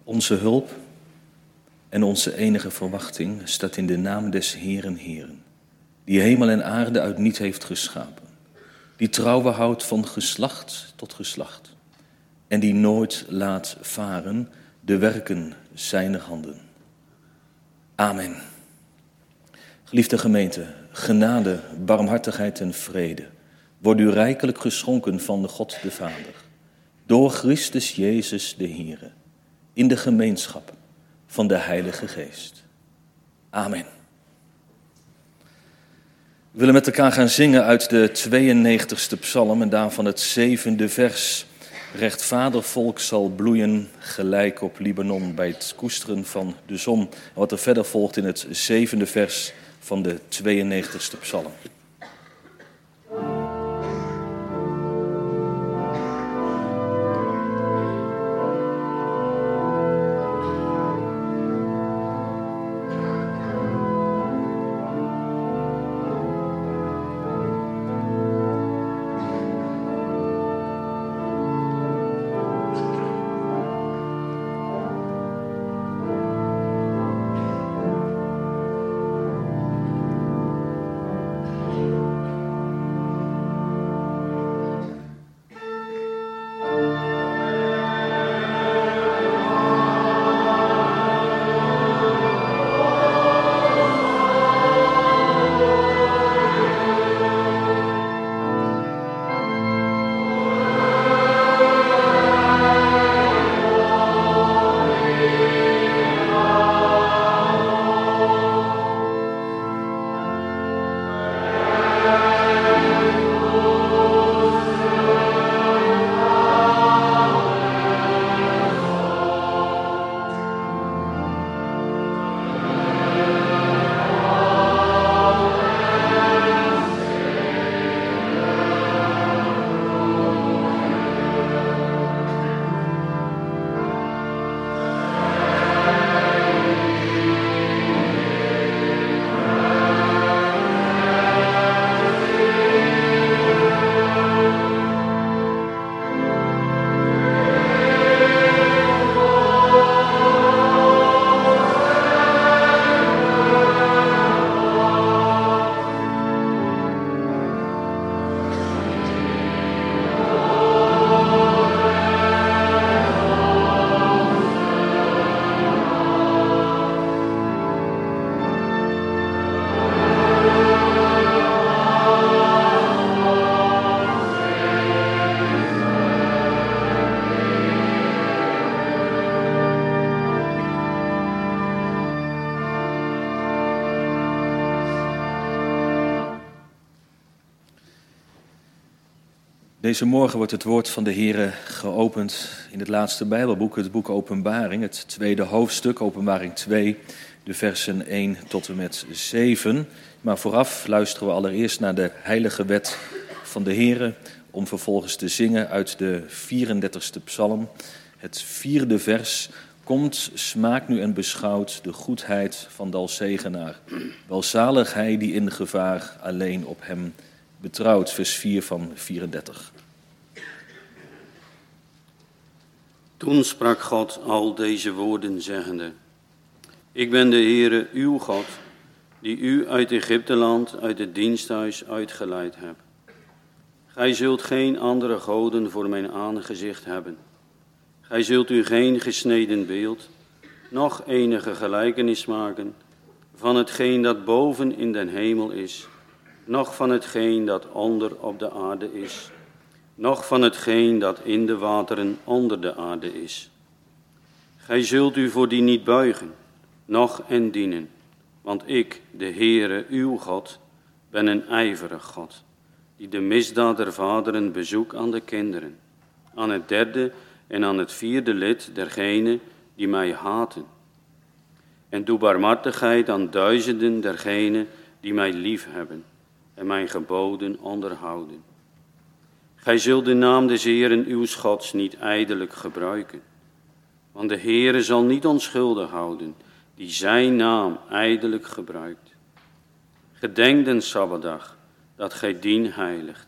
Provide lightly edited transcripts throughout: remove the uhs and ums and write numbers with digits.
Onze hulp en onze enige verwachting staat in de naam des Heeren Heeren, die hemel en aarde uit niet heeft geschapen, die trouwe houdt van geslacht tot geslacht en die nooit laat varen de werken zijner handen. Amen. Geliefde gemeente, genade, barmhartigheid en vrede wordt u rijkelijk geschonken van de God de Vader, door Christus Jezus de Heere, in de gemeenschap van de Heilige Geest. Amen. We willen met elkaar gaan zingen uit de 92e psalm en daarvan het 7e vers. Rechtvaardig volk zal bloeien gelijk op Libanon bij het koesteren van de zon. En wat er verder volgt in het 7e vers van de 92e psalm. Deze morgen wordt het woord van de Heere geopend in het laatste Bijbelboek, het boek Openbaring, het tweede hoofdstuk, Openbaring 2, de versen 1 tot en met 7. Maar vooraf luisteren we allereerst naar de heilige wet van de Heere, om vervolgens te zingen uit de 34e psalm, het 4e vers. Komt, smaakt nu en beschouwt de goedheid van de Alzegenaar. Welzalig hij die in gevaar alleen op hem betrouwt. Vers 4 van 34. Toen sprak God al deze woorden zeggende: Ik ben de Heere, uw God, die u uit Egypteland, uit het diensthuis uitgeleid heb. Gij zult geen andere goden voor mijn aangezicht hebben. Gij zult u geen gesneden beeld, noch enige gelijkenis maken van hetgeen dat boven in den hemel is, noch van hetgeen dat onder op de aarde is, noch van hetgeen dat in de wateren onder de aarde is. Gij zult u voor die niet buigen, noch en dienen, want ik, de Heere, uw God, ben een ijverig God, die de misdaad der vaderen bezoekt aan de kinderen, aan het derde en aan het vierde lid dergenen die mij haten. En doe barmhartigheid aan duizenden dergenen die mij lief hebben en mijn geboden onderhouden. Gij zult de naam des Heeren uws Gods niet ijdelijk gebruiken, want de Heere zal niet onschuldig houden die zijn naam ijdelijk gebruikt. Gedenk den Sabbatdag, dat gij dien heiligt.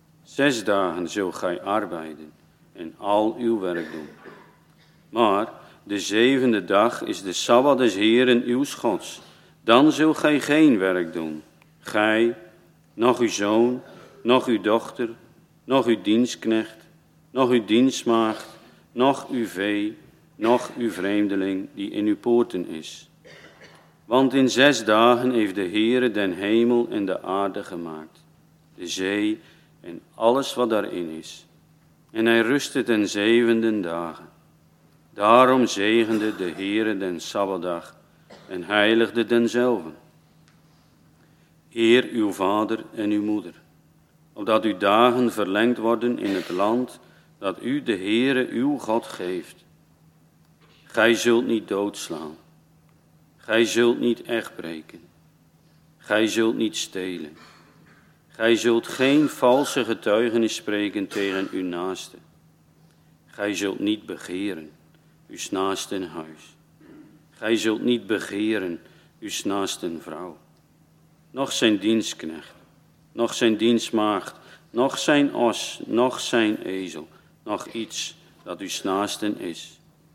6 dagen zult gij arbeiden en al uw werk doen. Maar de 7e dag is de Sabbat des Heeren uw Gods. Dan zult gij geen werk doen. Gij, nog uw zoon, nog uw dochter, nog uw dienstknecht, nog uw dienstmaagd, nog uw vee, nog uw vreemdeling die in uw poorten is. Want in 6 dagen heeft de Heere den hemel en de aarde gemaakt, de zee en alles wat daarin is. En hij rustte ten 7e dagen. Daarom zegende de Heere den Sabbatdag en heiligde denzelven. Eer uw vader en uw moeder, opdat uw dagen verlengd worden in het land dat u de Heere uw God geeft. Gij zult niet doodslaan. Gij zult niet echtbreken. Gij zult niet stelen. Gij zult geen valse getuigenis spreken tegen uw naaste. Gij zult niet begeren uw naasten huis. Gij zult niet begeren uw naasten vrouw. Noch zijn dienstknecht, noch zijn dienstmaagd, noch zijn os, noch zijn ezel, noch iets dat uw naasten is.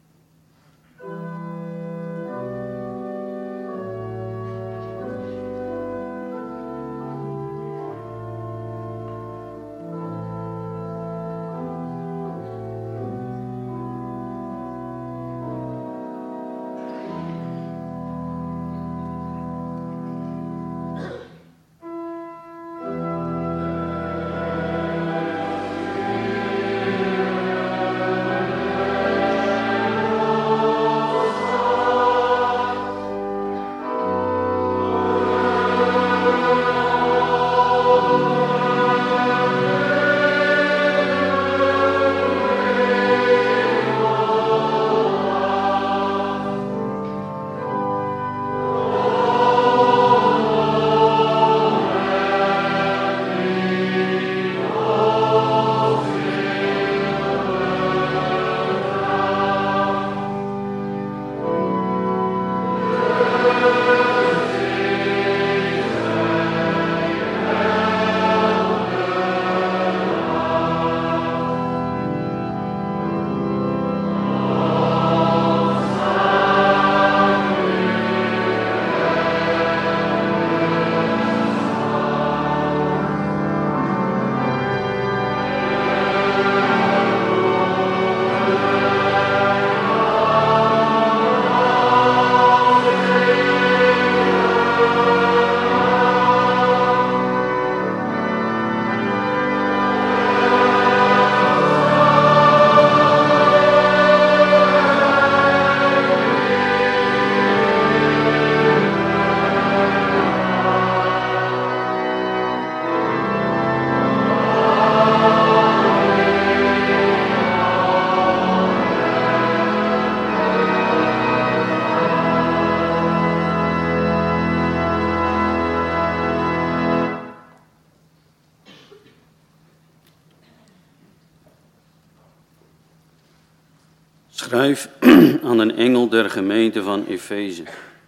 Schrijf aan een engel der gemeente van Efeze.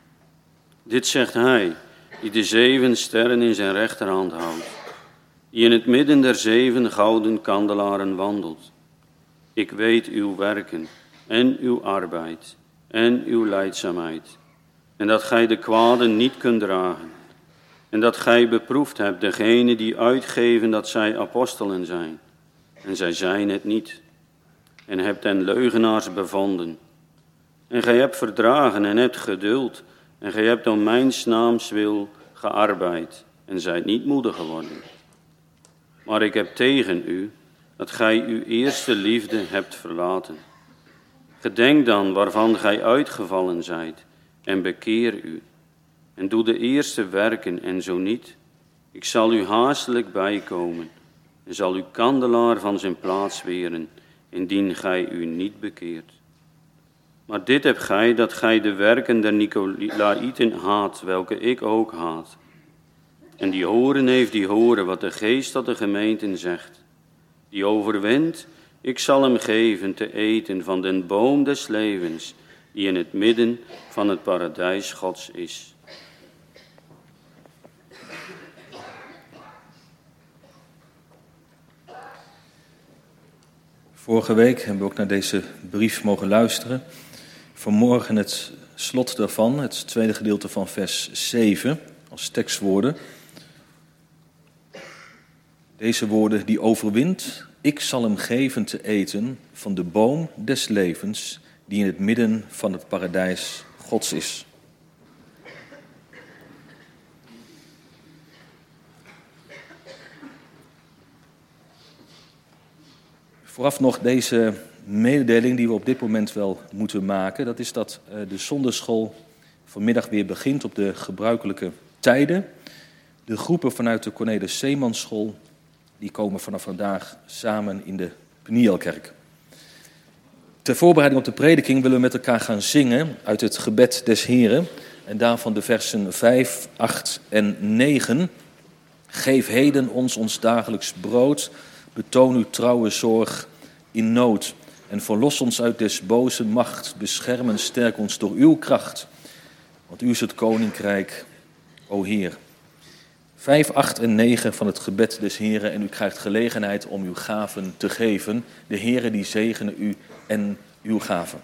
Dit zegt hij, die de 7 sterren in zijn rechterhand houdt, die in het midden der 7 gouden kandelaren wandelt. Ik weet uw werken en uw arbeid en uw lijdzaamheid, en dat gij de kwade niet kunt dragen, en dat gij beproefd hebt degene die uitgeven dat zij apostelen zijn, en zij zijn het niet, en hebt hen leugenaars bevonden. En gij hebt verdragen en hebt geduld, en gij hebt om mijn naams wil gearbeid, en zijt niet moedig geworden. Maar ik heb tegen u, dat gij uw eerste liefde hebt verlaten. Gedenk dan waarvan gij uitgevallen zijt, en bekeer u. En doe de eerste werken, en zo niet, ik zal u haastelijk bijkomen, en zal uw kandelaar van zijn plaats weren, indien gij u niet bekeert. Maar dit hebt gij, dat gij de werken der Nicolaïten haat, welke ik ook haat. En die horen heeft, die horen wat de geest tot de gemeenten zegt. Die overwint, ik zal hem geven te eten van den boom des levens, die in het midden van het paradijs Gods is. Vorige week hebben we ook naar deze brief mogen luisteren vanmorgen het slot daarvan, het tweede gedeelte van vers 7, als tekstwoorden. Deze woorden, die overwint, ik zal hem geven te eten van de boom des levens, die in het midden van het paradijs Gods is. Vooraf nog deze mededeling die we op dit moment wel moeten maken. Dat is dat de zonderschool vanmiddag weer begint op de gebruikelijke tijden. De groepen vanuit de Cornelis Zeemansschool die komen vanaf vandaag samen in de Penielkerk. Ter voorbereiding op de prediking willen we met elkaar gaan zingen uit het gebed des Heren. En daarvan de versen 5, 8 en 9. Geef heden ons dagelijks brood. Betoon uw trouwe zorg in nood. En verlos ons uit des boze macht. Bescherm en sterk ons door uw kracht. Want u is het koninkrijk, o Heer. 5, 8 en 9 van het gebed des Heren. En u krijgt gelegenheid om uw gaven te geven. De Heere die zegene u en uw gaven.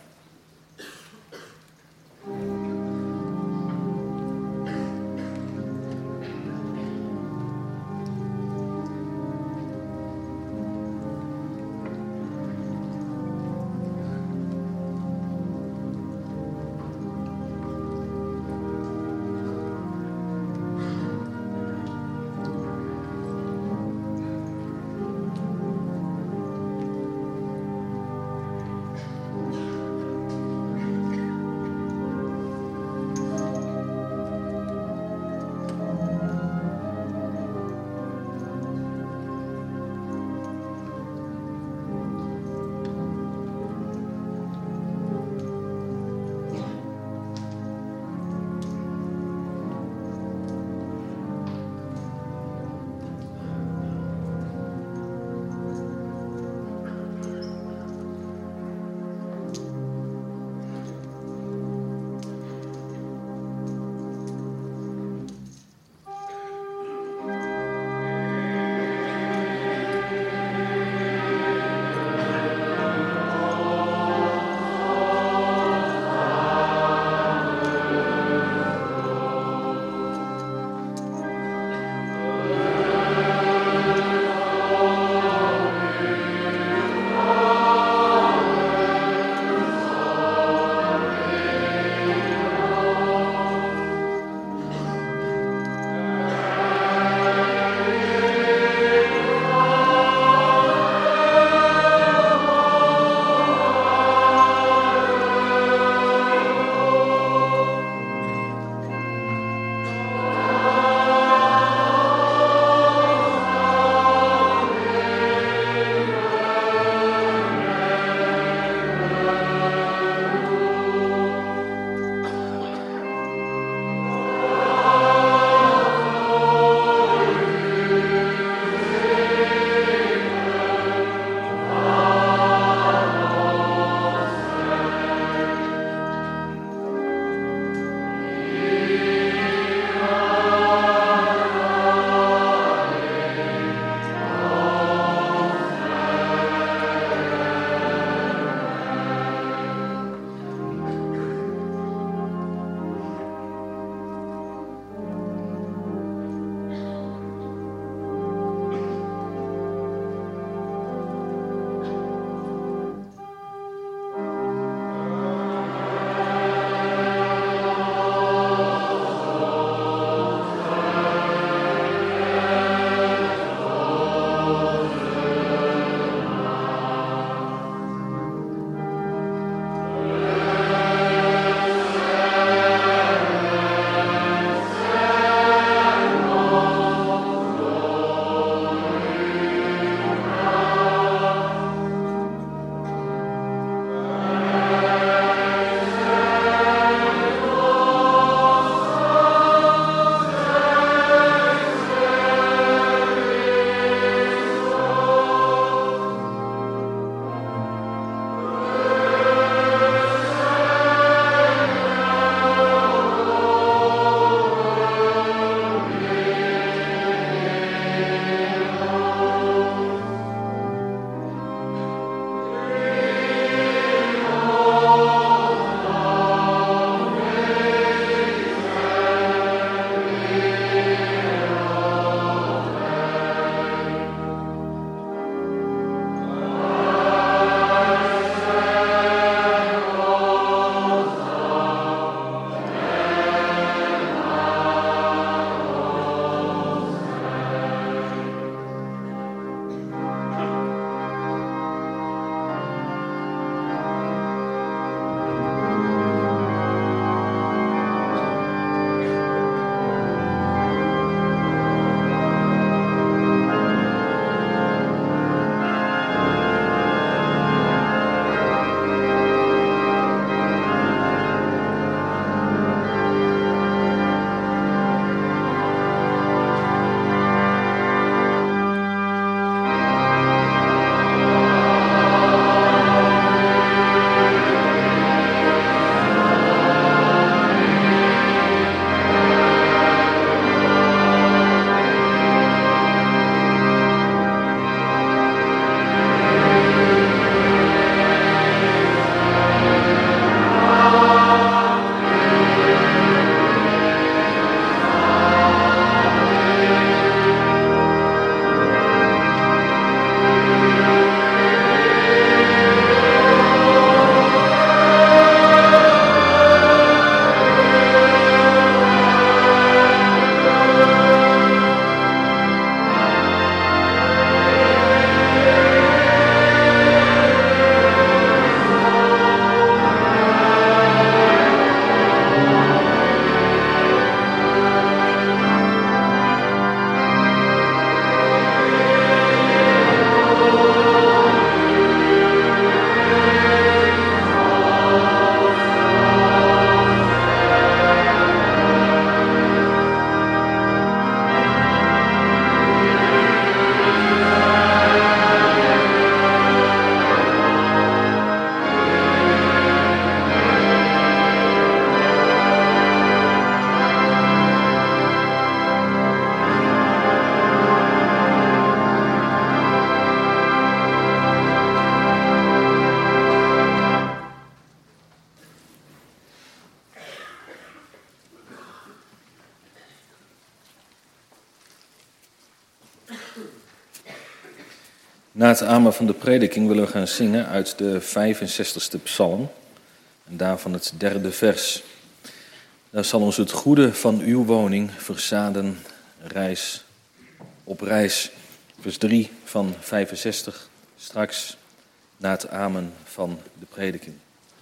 Na het amen van de prediking willen we gaan zingen uit de 65ste psalm. En daarvan het 3e vers. Daar zal ons het goede van uw woning verzaden reis op reis. Vers 3 van 65, straks na het amen van de prediking.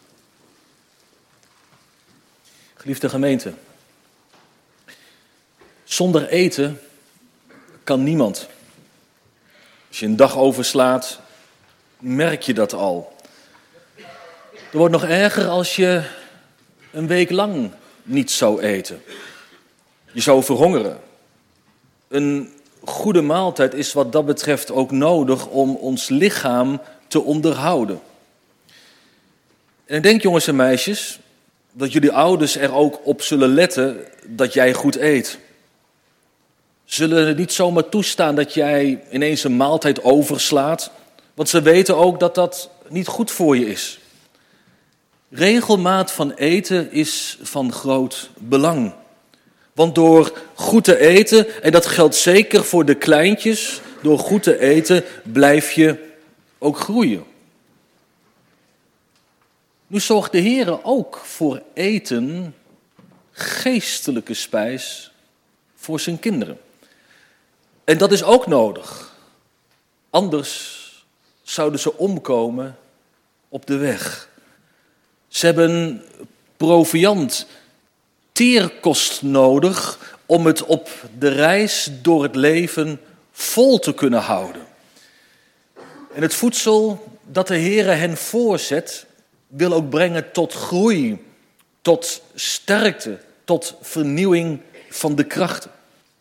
Geliefde gemeente, zonder eten kan niemand. Als je een dag overslaat, merk je dat al. Er wordt nog erger als je een week lang niet zou eten. Je zou verhongeren. Een goede maaltijd is wat dat betreft ook nodig om ons lichaam te onderhouden. En ik denk, jongens en meisjes, dat jullie ouders er ook op zullen letten dat jij goed eet. Zullen het niet zomaar toestaan dat jij ineens een maaltijd overslaat, want ze weten ook dat dat niet goed voor je is. Regelmaat van eten is van groot belang. Want door goed te eten, en dat geldt zeker voor de kleintjes, door goed te eten blijf je ook groeien. Nu zorgt de Heer ook voor eten, geestelijke spijs, voor zijn kinderen. En dat is ook nodig. Anders zouden ze omkomen op de weg. Ze hebben proviand, teerkost nodig om het op de reis door het leven vol te kunnen houden. En het voedsel dat de Heere hen voorzet, wil ook brengen tot groei, tot sterkte, tot vernieuwing van de krachten.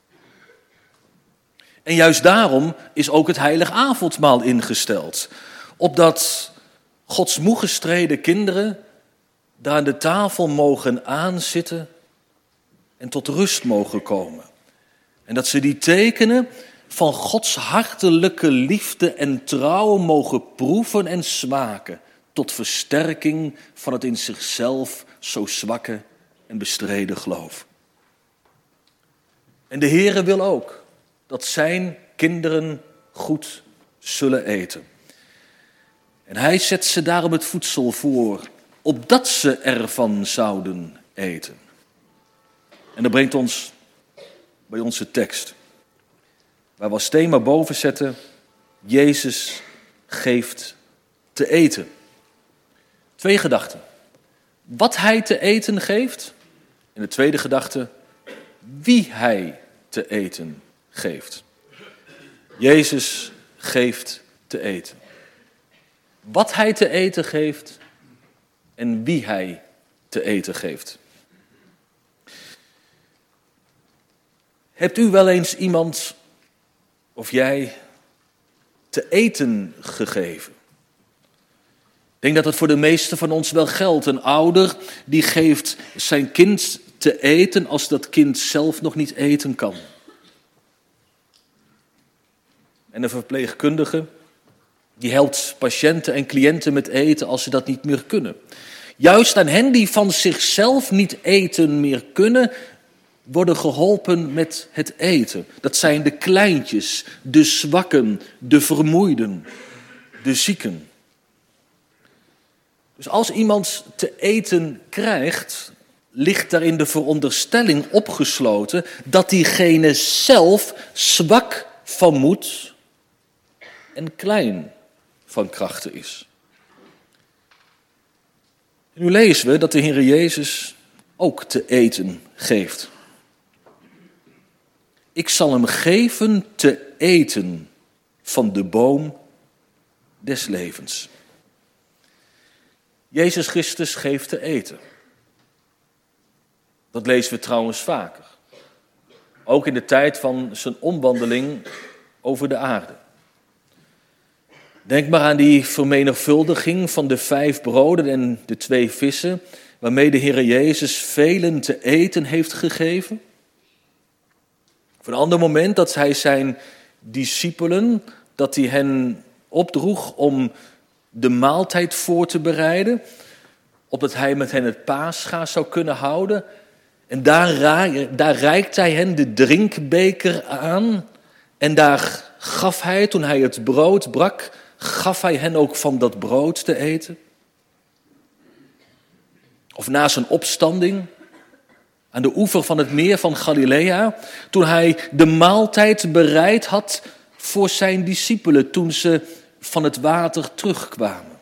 En juist daarom is ook het heilig avondmaal ingesteld. Opdat Gods moe gestreden kinderen daar aan de tafel mogen aanzitten en tot rust mogen komen. En dat ze die tekenen van Gods hartelijke liefde en trouw mogen proeven en smaken, tot versterking van het in zichzelf zo zwakke en bestreden geloof. En de Heere wil ook dat zijn kinderen goed zullen eten. En hij zet ze daarom het voedsel voor, opdat ze ervan zouden eten. En dat brengt ons bij onze tekst, waar we als thema boven zetten: Jezus geeft te eten. 2 gedachten. Wat hij te eten geeft. En de tweede gedachte, wie hij te eten geeft. Jezus geeft te eten. Wat hij te eten geeft en wie hij te eten geeft. Hebt u wel eens iemand of jij te eten gegeven? Ik denk dat het voor de meesten van ons wel geldt. Een ouder die geeft zijn kind te eten als dat kind zelf nog niet eten kan. En een verpleegkundige die helpt patiënten en cliënten met eten als ze dat niet meer kunnen. Juist aan hen die van zichzelf niet eten meer kunnen, worden geholpen met het eten. Dat zijn de kleintjes, de zwakken, de vermoeiden, de zieken. Dus als iemand te eten krijgt, ligt daarin de veronderstelling opgesloten dat diegene zelf zwak van moed en klein van krachten is. En nu lezen we dat de Heer Jezus ook te eten geeft. Ik zal hem geven te eten van de boom des levens. Jezus Christus geeft te eten. Dat lezen we trouwens vaker. Ook in de tijd van zijn omwandeling over de aarde. Denk maar aan die vermenigvuldiging van de 5 broden en de 2 vissen, waarmee de Heer Jezus velen te eten heeft gegeven. Op een ander moment dat hij zijn discipelen, dat hij hen opdroeg om de maaltijd voor te bereiden, opdat hij met hen het Pascha zou kunnen houden. En daar reikt hij hen de drinkbeker aan en daar gaf hij, toen hij het brood brak, gaf hij hen ook van dat brood te eten? Of na zijn opstanding aan de oever van het meer van Galilea, toen hij de maaltijd bereid had voor zijn discipelen, toen ze van het water terugkwamen.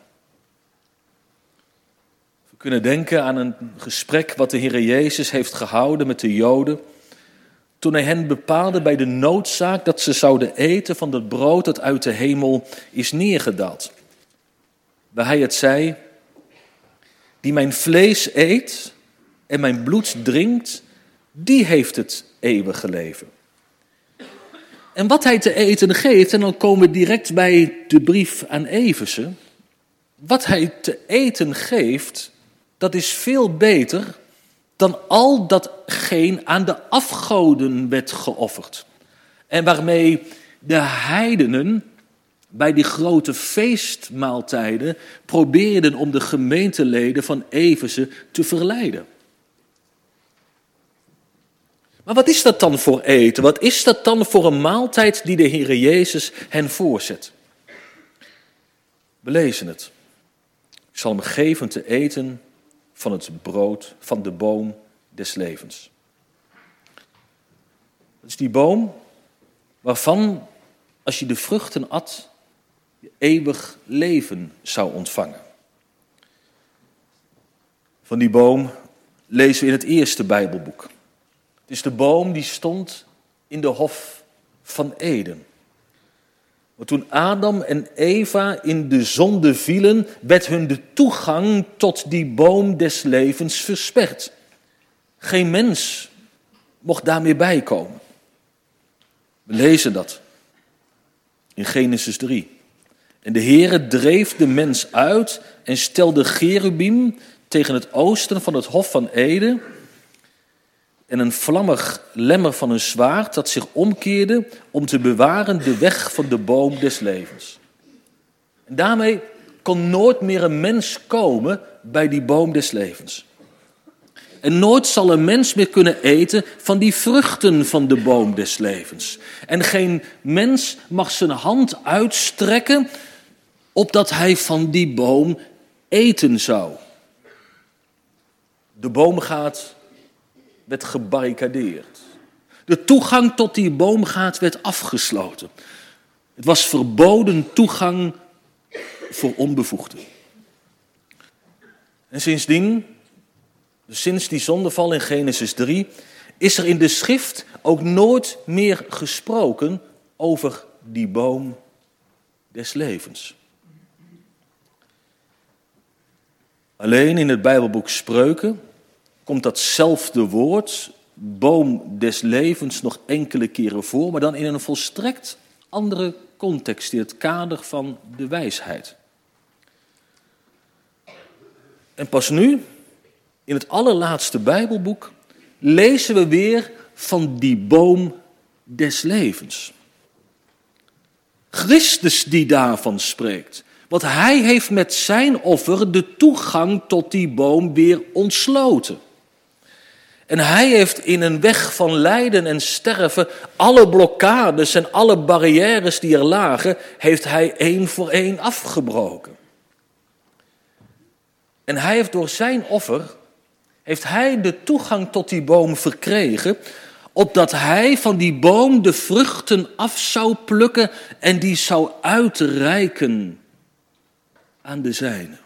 We kunnen denken aan een gesprek wat de Heer Jezus heeft gehouden met de Joden, toen hij hen bepaalde bij de noodzaak dat ze zouden eten van het brood dat uit de hemel is neergedaald. Waar hij het zei: die mijn vlees eet en mijn bloed drinkt, die heeft het eeuwige leven. En wat hij te eten geeft, en dan komen we direct bij de brief aan Efeze. Wat hij te eten geeft, dat is veel beter dan al datgene aan de afgoden werd geofferd. En waarmee de heidenen bij die grote feestmaaltijden probeerden om de gemeenteleden van Efeze te verleiden. Maar wat is dat dan voor eten? Wat is dat dan voor een maaltijd die de Heere Jezus hen voorzet? We lezen het. Ik zal hem geven te eten van het brood van de boom des levens. Dat is die boom waarvan, als je de vruchten at, je eeuwig leven zou ontvangen. Van die boom lezen we in het eerste Bijbelboek. Het is de boom die stond in de hof van Eden. Want toen Adam en Eva in de zonde vielen, werd hun de toegang tot die boom des levens versperd. Geen mens mocht daar meer bij komen. We lezen dat in Genesis 3. En de Heere dreef de mens uit en stelde cherubim tegen het oosten van het hof van Eden en een vlammig lemmer van een zwaard dat zich omkeerde om te bewaren de weg van de boom des levens. En daarmee kon nooit meer een mens komen bij die boom des levens. En nooit zal een mens meer kunnen eten van die vruchten van de boom des levens. En geen mens mag zijn hand uitstrekken opdat hij van die boom eten zou. De boomgaard werd gebarricadeerd. De toegang tot die boomgaard werd afgesloten. Het was verboden toegang voor onbevoegden. En sindsdien, sinds die zondeval in Genesis 3, is er in de schrift ook nooit meer gesproken over die boom des levens. Alleen in het Bijbelboek Spreuken komt datzelfde woord, boom des levens, nog enkele keren voor, maar dan in een volstrekt andere context, in het kader van de wijsheid. En pas nu, in het allerlaatste Bijbelboek, lezen we weer van die boom des levens. Christus die daarvan spreekt. Want hij heeft met zijn offer de toegang tot die boom weer ontsloten. En hij heeft in een weg van lijden en sterven alle blokkades en alle barrières die er lagen, heeft hij één voor één afgebroken. En hij heeft door zijn offer, heeft hij de toegang tot die boom verkregen, opdat hij van die boom de vruchten af zou plukken en die zou uitreiken aan de zijnen.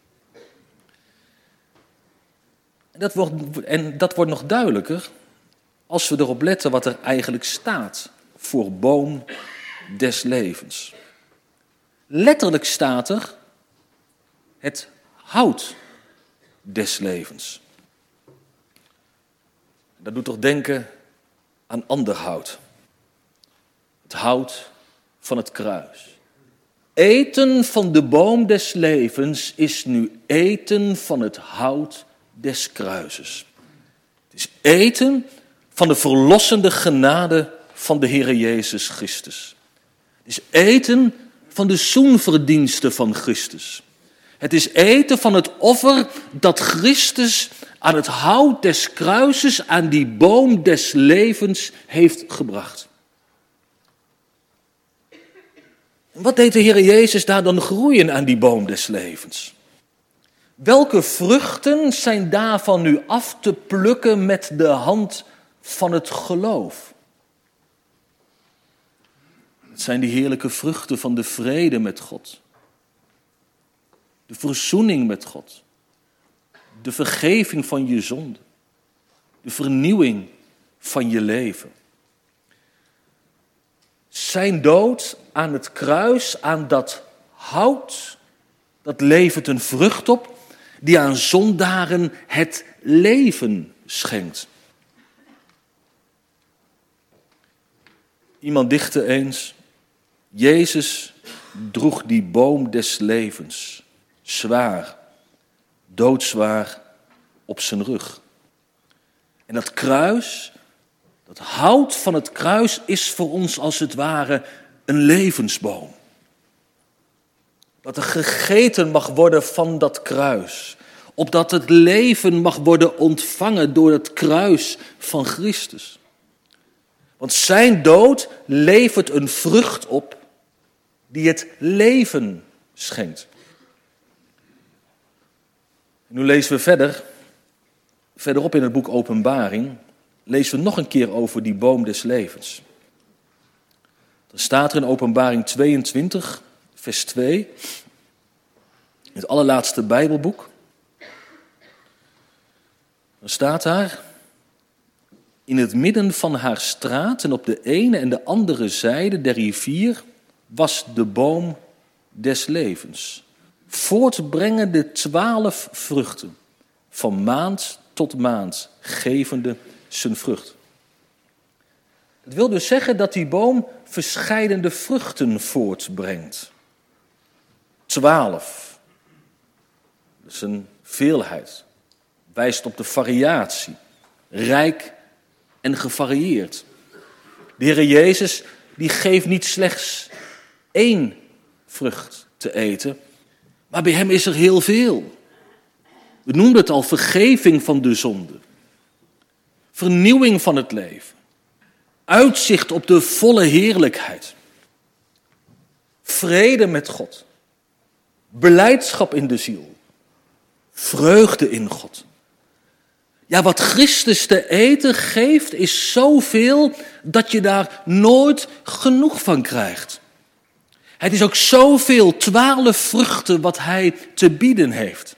En dat wordt nog duidelijker als we erop letten wat er eigenlijk staat voor boom des levens. Letterlijk staat er het hout des levens. Dat doet toch denken aan ander hout. Het hout van het kruis. Eten van de boom des levens is nu eten van het hout des kruises. Het is eten van de verlossende genade van de Heere Jezus Christus. Het is eten van de zoenverdiensten van Christus. Het is eten van het offer dat Christus aan het hout des kruises, aan die boom des levens heeft gebracht. Wat deed de Heer Jezus daar dan groeien aan die boom des levens? Welke vruchten zijn daarvan nu af te plukken met de hand van het geloof? Het zijn die heerlijke vruchten van de vrede met God. De verzoening met God. De vergeving van je zonde. De vernieuwing van je leven. Zijn dood aan het kruis, aan dat hout, dat levert een vrucht op die aan zondaren het leven schenkt. Iemand dichtte eens, Jezus droeg die boom des levens, zwaar, doodzwaar op zijn rug. En dat kruis, dat hout van het kruis is voor ons als het ware een levensboom. Dat er gegeten mag worden van dat kruis. Opdat het leven mag worden ontvangen door het kruis van Christus. Want zijn dood levert een vrucht op die het leven schenkt. En nu lezen we verderop in het boek Openbaring, lezen we nog een keer over die boom des levens. Er staat er in Openbaring 22, vers 2, in het allerlaatste Bijbelboek. Dan staat daar, in het midden van haar straat en op de ene en de andere zijde der rivier was de boom des levens, voortbrengende 12 vruchten, van maand tot maand, gevende zijn vrucht. Het wil dus zeggen dat die boom verscheidene vruchten voortbrengt. 12. Dat is een veelheid. Wijst op de variatie. Rijk en gevarieerd. De Heer Jezus die geeft niet slechts 1 vrucht te eten, maar bij hem is er heel veel. We noemden het al, vergeving van de zonde. Vernieuwing van het leven. Uitzicht op de volle heerlijkheid. Vrede met God. Belijdschap in de ziel. Vreugde in God. Ja, wat Christus te eten geeft is zoveel dat je daar nooit genoeg van krijgt. Het is ook zoveel, 12 vruchten wat hij te bieden heeft.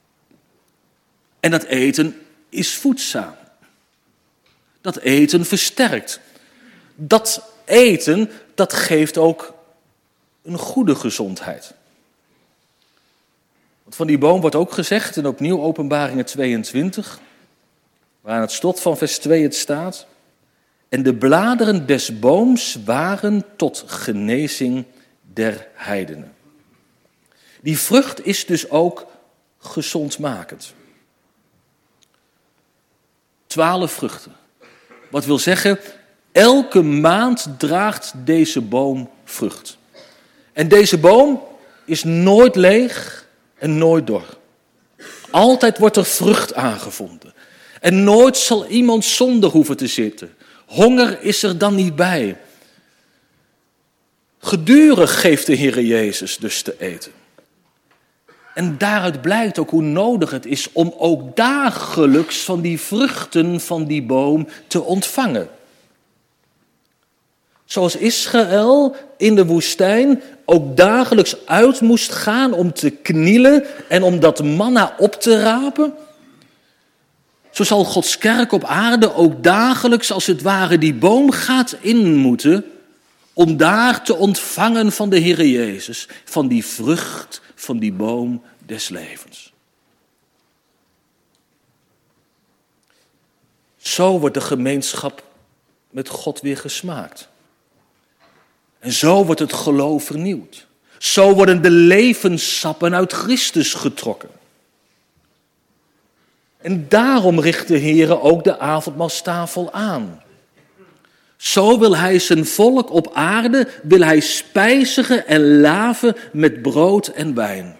En dat eten is voedzaam. Dat eten versterkt. Dat eten, dat geeft ook een goede gezondheid. Want van die boom wordt ook gezegd, en opnieuw Openbaringen 22, waar aan het slot van vers 2 het staat, en de bladeren des booms waren tot genezing der heidenen. Die vrucht is dus ook gezondmakend. 12 vruchten. Wat wil zeggen, elke maand draagt deze boom vrucht. En deze boom is nooit leeg en nooit dor. Altijd wordt er vrucht aangevonden. En nooit zal iemand zonder hoeven te zitten. Honger is er dan niet bij. Gedurig geeft de Heer Jezus dus te eten. En daaruit blijkt ook hoe nodig het is om ook dagelijks van die vruchten van die boom te ontvangen. Zoals Israël in de woestijn ook dagelijks uit moest gaan om te knielen en om dat manna op te rapen. Zo zal Gods kerk op aarde ook dagelijks als het ware die boom gaat in moeten om daar te ontvangen van de Heer Jezus, van die vrucht van die boom des levens. Zo wordt de gemeenschap met God weer gesmaakt. En zo wordt het geloof vernieuwd. Zo worden de levenssappen uit Christus getrokken. En daarom richt de Heer ook de avondmaalstafel aan. Zo wil hij zijn volk op aarde, wil hij spijzigen en laven met brood en wijn.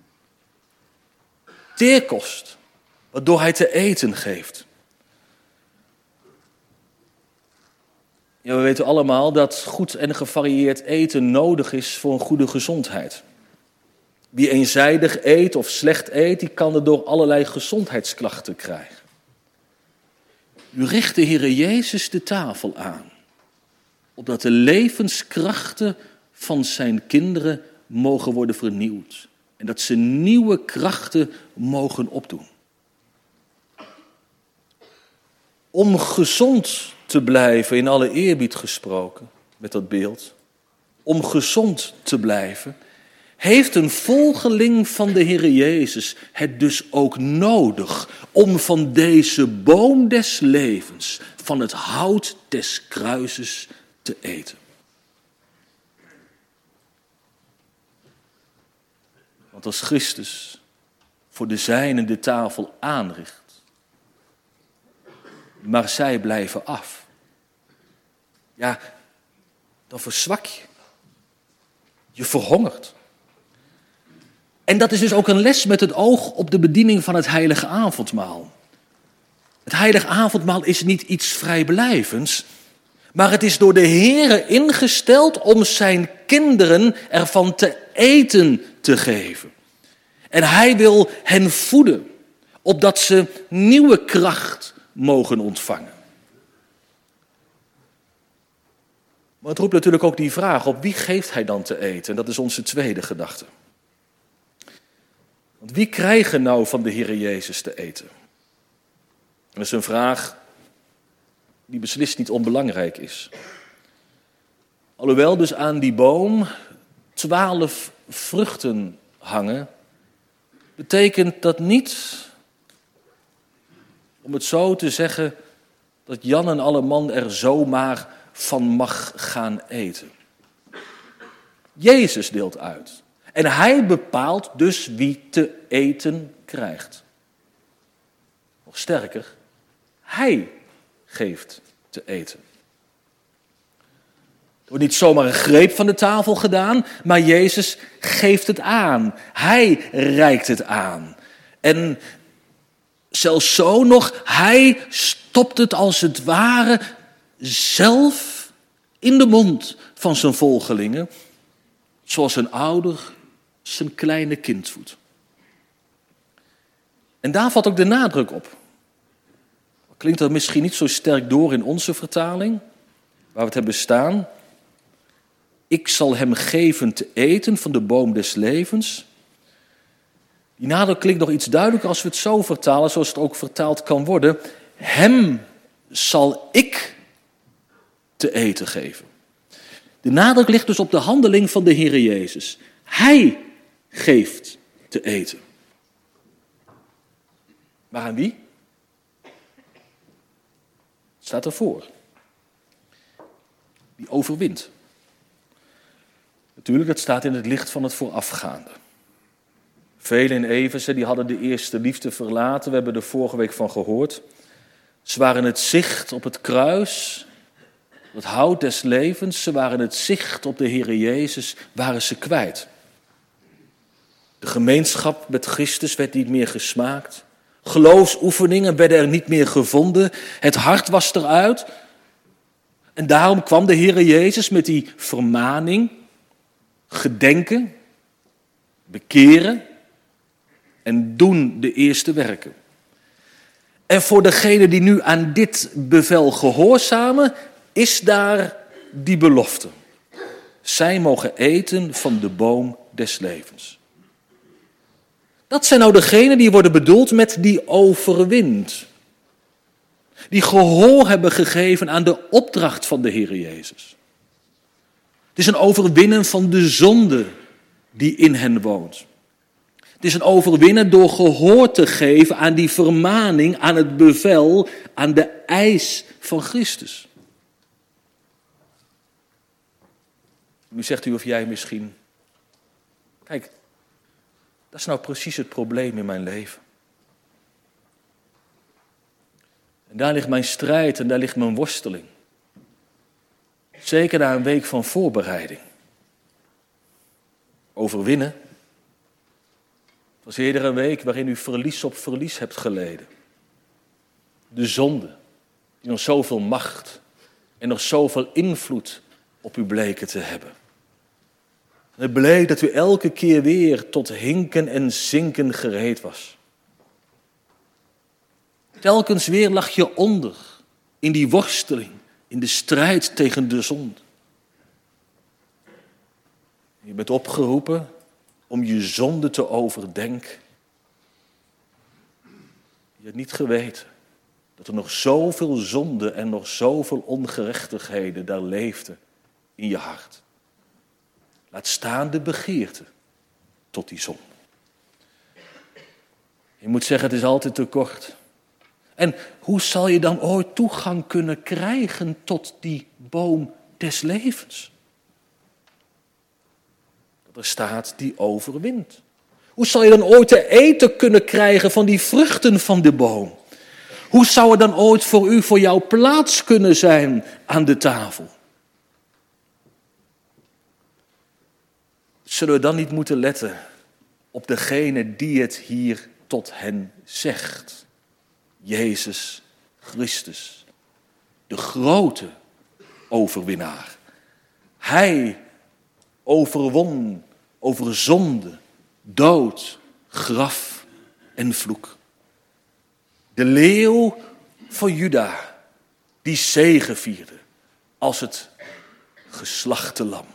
Teerkost, waardoor hij te eten geeft. Ja, we weten allemaal dat goed en gevarieerd eten nodig is voor een goede gezondheid. Wie eenzijdig eet of slecht eet, die kan er door allerlei gezondheidsklachten krijgen. Nu richt de Heere Jezus de tafel aan, opdat de levenskrachten van zijn kinderen mogen worden vernieuwd. En dat ze nieuwe krachten mogen opdoen. Om gezond te blijven, in alle eerbied gesproken, met dat beeld. Om gezond te blijven, heeft een volgeling van de Heere Jezus het dus ook nodig om van deze boom des levens, van het hout des kruises te eten. Want als Christus voor de zijnen de tafel aanricht, maar zij blijven af, ja, dan verzwak je. Je verhongert. En dat is dus ook een les met het oog op de bediening van het heilige avondmaal. Het heilige avondmaal is niet iets vrijblijvends, maar het is door de Heere ingesteld om zijn kinderen ervan te eten te geven. En hij wil hen voeden, opdat ze nieuwe kracht mogen ontvangen. Maar het roept natuurlijk ook die vraag op, wie geeft hij dan te eten? En dat is onze tweede gedachte. Want wie krijgen nou van de Heere Jezus te eten? Dat is een vraag die beslist niet onbelangrijk is. Alhoewel dus aan die boom 12 vruchten hangen, betekent dat niet, om het zo te zeggen, dat Jan en alle man er zomaar van mag gaan eten. Jezus deelt uit. En hij bepaalt dus wie te eten krijgt. Nog sterker, hij geeft te eten. Er wordt niet zomaar een greep van de tafel gedaan, maar Jezus geeft het aan. Hij reikt het aan. En zelfs zo nog, hij stopt het als het ware zelf in de mond van zijn volgelingen, zoals een ouder zijn kleine kind voedt. En daar valt ook de nadruk op. Klinkt dat misschien niet zo sterk door in onze vertaling, waar we het hebben staan. Ik zal hem geven te eten van de boom des levens. Die nadruk klinkt nog iets duidelijker als we het zo vertalen, zoals het ook vertaald kan worden. Hem zal ik te eten geven. De nadruk ligt dus op de handeling van de Heere Jezus. Hij geeft te eten. Maar aan wie? Het staat ervoor. Die overwint. Natuurlijk, dat staat in het licht van het voorafgaande. Velen in Efeze die hadden de eerste liefde verlaten. We hebben er vorige week van gehoord. Ze waren het zicht op het kruis, het hout des levens. Ze waren het zicht op de Heere Jezus, waren ze kwijt. De gemeenschap met Christus werd niet meer gesmaakt. Geloofsoefeningen werden er niet meer gevonden. Het hart was eruit. En daarom kwam de Heere Jezus met die vermaning. Gedenken, bekeren en doen de eerste werken. En voor degenen die nu aan dit bevel gehoorzamen, is daar die belofte. Zij mogen eten van de boom des levens. Dat zijn nou degenen die worden bedoeld met die overwint. Die gehoor hebben gegeven aan de opdracht van de Heere Jezus. Het is een overwinnen van de zonde die in hen woont. Het is een overwinnen door gehoor te geven aan die vermaning, aan het bevel, aan de eis van Christus. Nu zegt u of jij misschien, kijk, dat is nou precies het probleem in mijn leven. En daar ligt mijn strijd en daar ligt mijn worsteling. Zeker na een week van voorbereiding. Overwinnen. Het was eerder een week waarin u verlies op verlies hebt geleden. De zonde, die ons zoveel macht en nog zoveel invloed op u bleken te hebben. En het bleek dat u elke keer weer tot hinken en zinken gereed was. Telkens weer lag je onder in die worsteling, in de strijd tegen de zonde. Je bent opgeroepen om je zonde te overdenken. Je hebt niet geweten dat er nog zoveel zonde en nog zoveel ongerechtigheden daar leefden in je hart. Laat staan de begeerte tot die zonde. Je moet zeggen, het is altijd te kort. En hoe zal je dan ooit toegang kunnen krijgen tot die boom des levens? Er staat die overwint. Hoe zal je dan ooit te eten kunnen krijgen van die vruchten van de boom? Hoe zou er dan ooit voor jou plaats kunnen zijn aan de tafel? Zullen we dan niet moeten letten op degene die het hier tot hen zegt? Jezus Christus, de grote overwinnaar. Hij overwon over zonde, dood, graf en vloek. De leeuw van Juda, die zegevierde als het geslachte lam.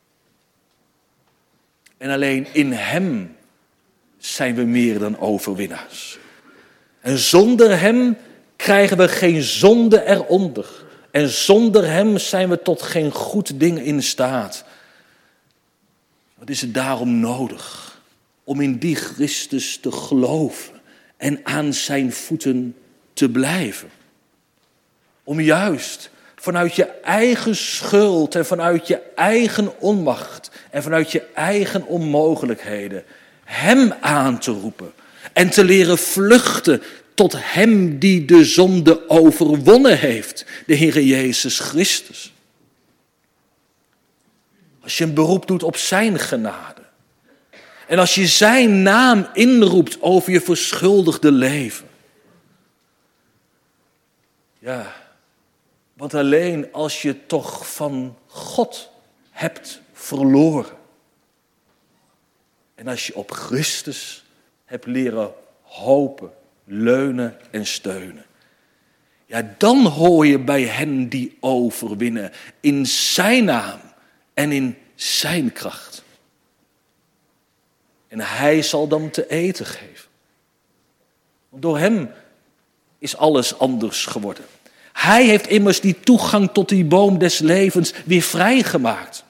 En alleen in hem zijn we meer dan overwinnaars. En zonder hem krijgen we geen zonde eronder. En zonder hem zijn we tot geen goed ding in staat. Wat is het daarom nodig om in die Christus te geloven en aan zijn voeten te blijven? Om juist vanuit je eigen schuld en vanuit je eigen onmacht en vanuit je eigen onmogelijkheden hem aan te roepen en te leren vluchten tot hem die de zonde overwonnen heeft, de Heere Jezus Christus. Als je een beroep doet op zijn genade en als je zijn naam inroept over je verschuldigde leven. Ja, want alleen als je toch van God hebt verloren en als je op Christus hebt leren hopen, leunen en steunen. Ja, dan hoor je bij hen die overwinnen in zijn naam en in zijn kracht. En hij zal dan te eten geven. Want door hem is alles anders geworden. Hij heeft immers die toegang tot die boom des levens weer vrijgemaakt.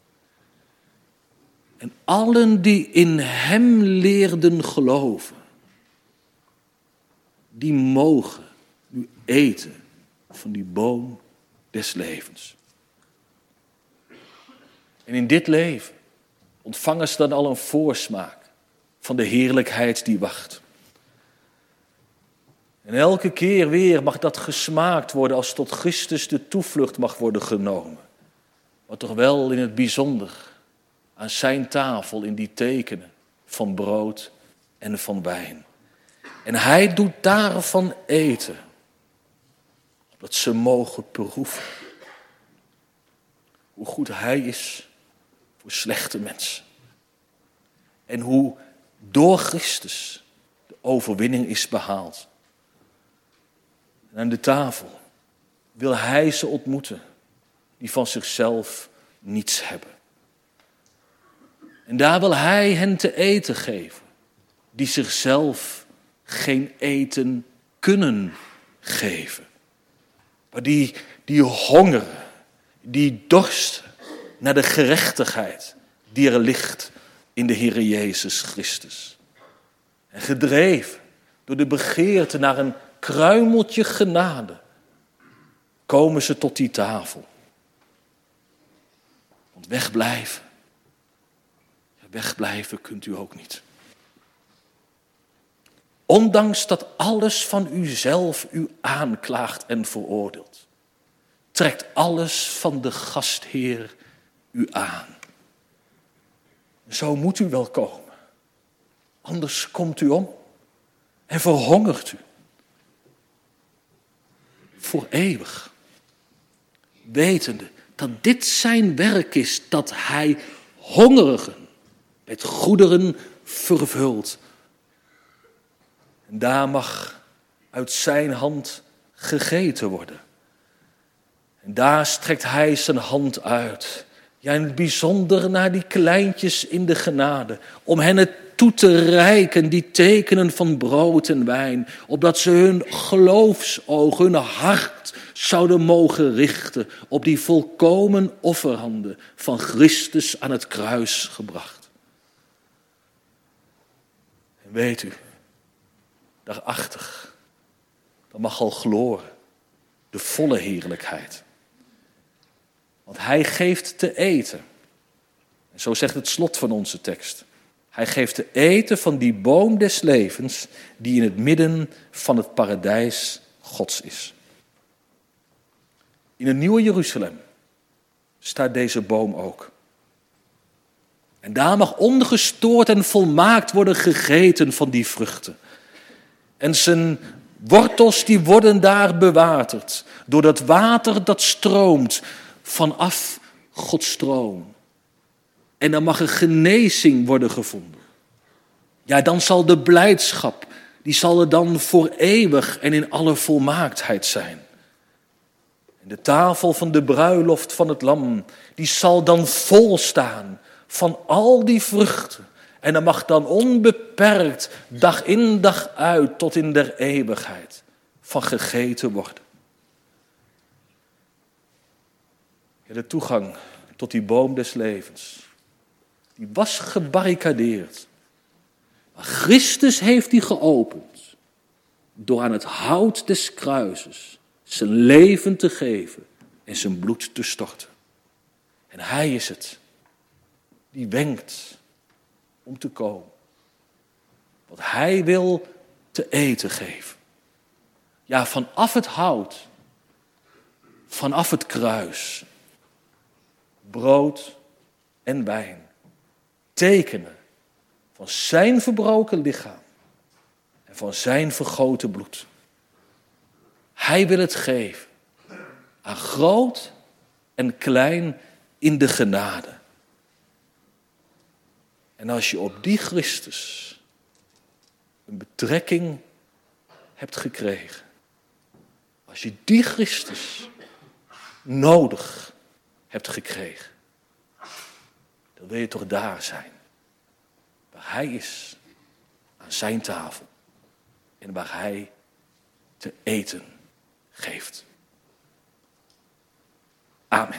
En allen die in hem leerden geloven, die mogen nu eten van die boom des levens. En in dit leven ontvangen ze dan al een voorsmaak van de heerlijkheid die wacht. En elke keer weer mag dat gesmaakt worden als tot Christus de toevlucht mag worden genomen. Maar toch wel in het bijzonder aan zijn tafel in die tekenen van brood en van wijn. En hij doet daarvan eten, opdat ze mogen proeven hoe goed hij is voor slechte mensen. En hoe door Christus de overwinning is behaald. En aan de tafel wil hij ze ontmoeten die van zichzelf niets hebben. En daar wil hij hen te eten geven die zichzelf geen eten kunnen geven. Maar die hongeren, die dorsten naar de gerechtigheid die er ligt in de Heere Jezus Christus. En gedreven door de begeerte naar een kruimeltje genade, komen ze tot die tafel. Want wegblijven kunt u ook niet. Ondanks dat alles van uzelf u aanklaagt en veroordeelt, trekt alles van de gastheer u aan. Zo moet u wel komen. Anders komt u om en verhongert u. Voor eeuwig. wetende dat dit zijn werk is, dat hij hongerigen met goederen vervult. En daar mag uit zijn hand gegeten worden. En daar strekt hij zijn hand uit. Ja, in het bijzonder naar die kleintjes in de genade. Om hen het toe te reiken, die tekenen van brood en wijn. Opdat ze hun geloofsoog, hun hart zouden mogen richten op die volkomen offerhanden van Christus aan het kruis gebracht. En weet u, daarachter, dan mag al gloren, de volle heerlijkheid. Want hij geeft te eten. En zo zegt het slot van onze tekst. Hij geeft te eten van die boom des levens die in het midden van het paradijs Gods is. In het nieuwe Jeruzalem staat deze boom ook. En daar mag ongestoord en volmaakt worden gegeten van die vruchten. En zijn wortels die worden daar bewaterd door dat water dat stroomt vanaf Gods troon. En dan mag er genezing worden gevonden. Ja, dan zal de blijdschap, die zal er dan voor eeuwig en in alle volmaaktheid zijn. En de tafel van de bruiloft van het lam, die zal dan vol staan van al die vruchten. En er mag dan onbeperkt, dag in dag uit, tot in der eeuwigheid, van gegeten worden. Ja, de toegang tot die boom des levens, die was gebarricadeerd. Maar Christus heeft die geopend door aan het hout des kruises zijn leven te geven en zijn bloed te storten. En hij is het die wenkt om te komen. Want hij wil te eten geven. Ja, vanaf het hout, vanaf het kruis, brood en wijn, tekenen van zijn verbroken lichaam en van zijn vergoten bloed. Hij wil het geven aan groot en klein in de genade. En als je op die Christus een betrekking hebt gekregen, als je die Christus nodig hebt gekregen, dan wil je toch daar zijn, waar hij is, aan zijn tafel en waar hij te eten geeft. Amen.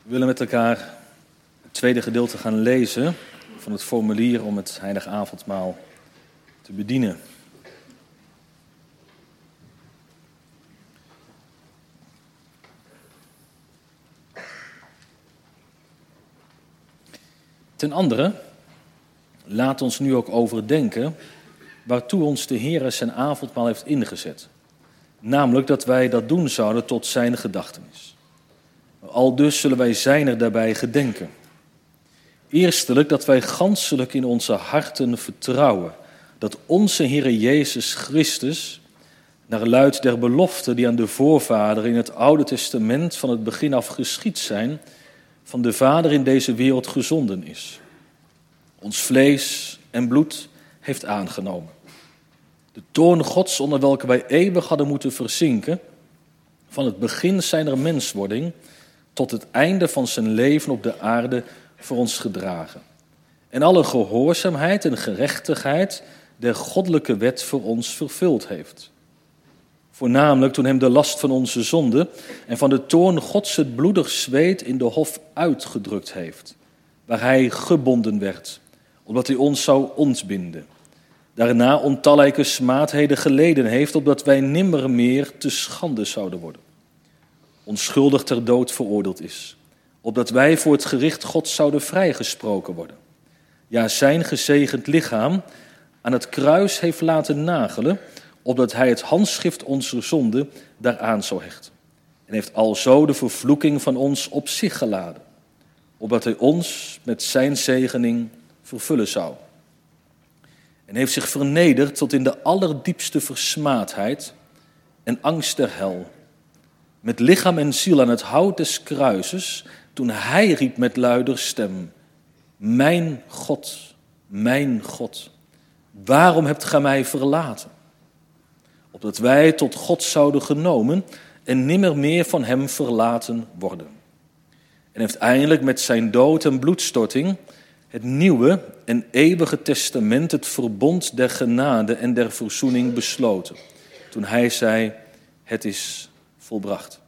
We willen met elkaar het tweede gedeelte gaan lezen van het formulier om het heilige avondmaal te bedienen. Ten andere, laat ons nu ook overdenken waartoe ons de Heer zijn avondmaal heeft ingezet. Namelijk dat wij dat doen zouden tot zijn gedachtenis. Aldus zullen wij zijner daarbij gedenken. Eerstelijk dat wij ganselijk in onze harten vertrouwen dat onze Heere Jezus Christus, naar luid der belofte die aan de voorvaderen in het Oude Testament van het begin af geschied zijn, van de Vader in deze wereld gezonden is. Ons vlees en bloed heeft aangenomen. De toorn Gods onder welke wij eeuwig hadden moeten verzinken, van het begin zijner menswording tot het einde van zijn leven op de aarde voor ons gedragen. En alle gehoorzaamheid en gerechtigheid der goddelijke wet voor ons vervuld heeft. Voornamelijk toen hem de last van onze zonde en van de toorn Gods het bloedig zweet in de hof uitgedrukt heeft, waar hij gebonden werd, opdat hij ons zou ontbinden. Daarna ontallijke smaadheden geleden heeft, opdat wij nimmer meer te schande zouden worden. Onschuldig ter dood veroordeeld is, opdat wij voor het gericht Gods zouden vrijgesproken worden. Ja, zijn gezegend lichaam aan het kruis heeft laten nagelen, opdat hij het handschrift onze zonde daaraan zou hechten. En heeft alzo de vervloeking van ons op zich geladen, opdat hij ons met zijn zegening vervullen zou. En heeft zich vernederd tot in de allerdiepste versmaadheid en angst der hel, met lichaam en ziel aan het hout des kruises, toen hij riep met luider stem: Mijn God, waarom hebt gij mij verlaten? Opdat wij tot God zouden genomen en nimmer meer van hem verlaten worden. En heeft eindelijk met zijn dood en bloedstorting het nieuwe en eeuwige testament, het verbond der genade en der verzoening besloten, toen hij zei: het is volbracht.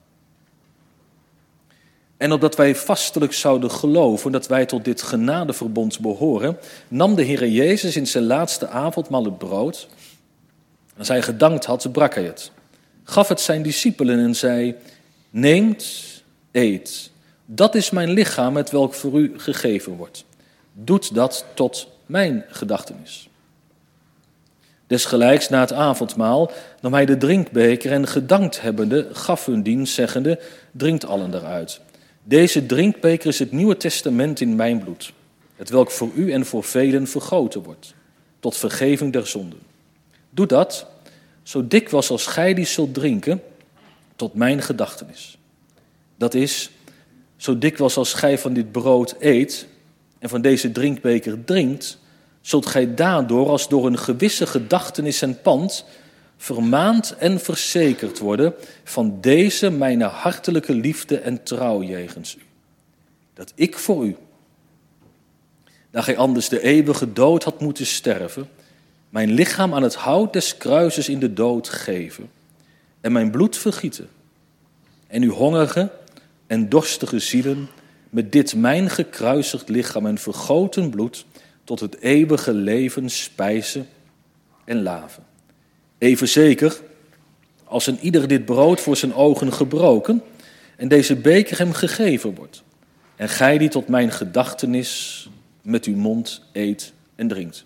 En opdat wij vastelijk zouden geloven dat wij tot dit genadeverbond behoren, nam de Heere Jezus in zijn laatste avondmaal het brood. Als hij gedankt had, brak hij het, gaf het zijn discipelen en zei: neemt, eet, dat is mijn lichaam, het welk voor u gegeven wordt. Doet dat tot mijn gedachtenis. Desgelijks na het avondmaal nam hij de drinkbeker en gedankt hebbende gaf hun dienst, zeggende: drinkt allen daaruit. Deze drinkbeker is het Nieuwe Testament in mijn bloed, het welk voor u en voor velen vergoten wordt, tot vergeving der zonden. Doe dat, zo dikwijls als gij die zult drinken, tot mijn gedachtenis. Dat is, zo dikwijls als gij van dit brood eet en van deze drinkbeker drinkt, zult gij daardoor als door een gewisse gedachtenis en pand vermaand en verzekerd worden van deze mijn hartelijke liefde en trouw jegens u. Dat ik voor u, daar gij anders de eeuwige dood had moeten sterven, mijn lichaam aan het hout des kruises in de dood geven en mijn bloed vergieten en uw hongerige en dorstige zielen met dit mijn gekruisigd lichaam en vergoten bloed tot het eeuwige leven spijzen en laven. Even zeker als een ieder dit brood voor zijn ogen gebroken en deze beker hem gegeven wordt. En gij die tot mijn gedachtenis met uw mond eet en drinkt.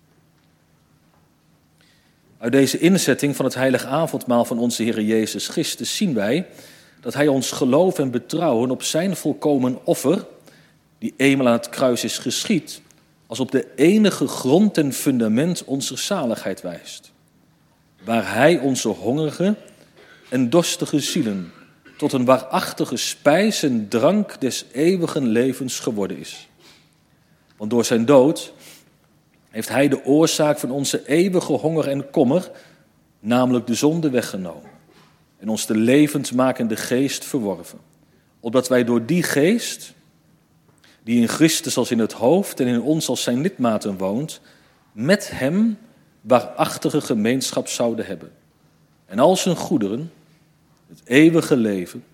Uit deze inzetting van het heilige avondmaal van onze Heer Jezus Christus zien wij dat hij ons geloof en betrouwen op zijn volkomen offer, die eenmaal aan het kruis is geschied, als op de enige grond en fundament onze zaligheid wijst. Waar hij onze hongerige en dorstige zielen tot een waarachtige spijs en drank des eeuwigen levens geworden is. Want door zijn dood heeft hij de oorzaak van onze eeuwige honger en kommer, namelijk de zonde, weggenomen en ons de levendmakende geest verworven. Opdat wij door die geest, die in Christus als in het hoofd en in ons als zijn lidmaten woont, met hem waarachtige gemeenschap zouden hebben. En al zijn goederen, het eeuwige leven,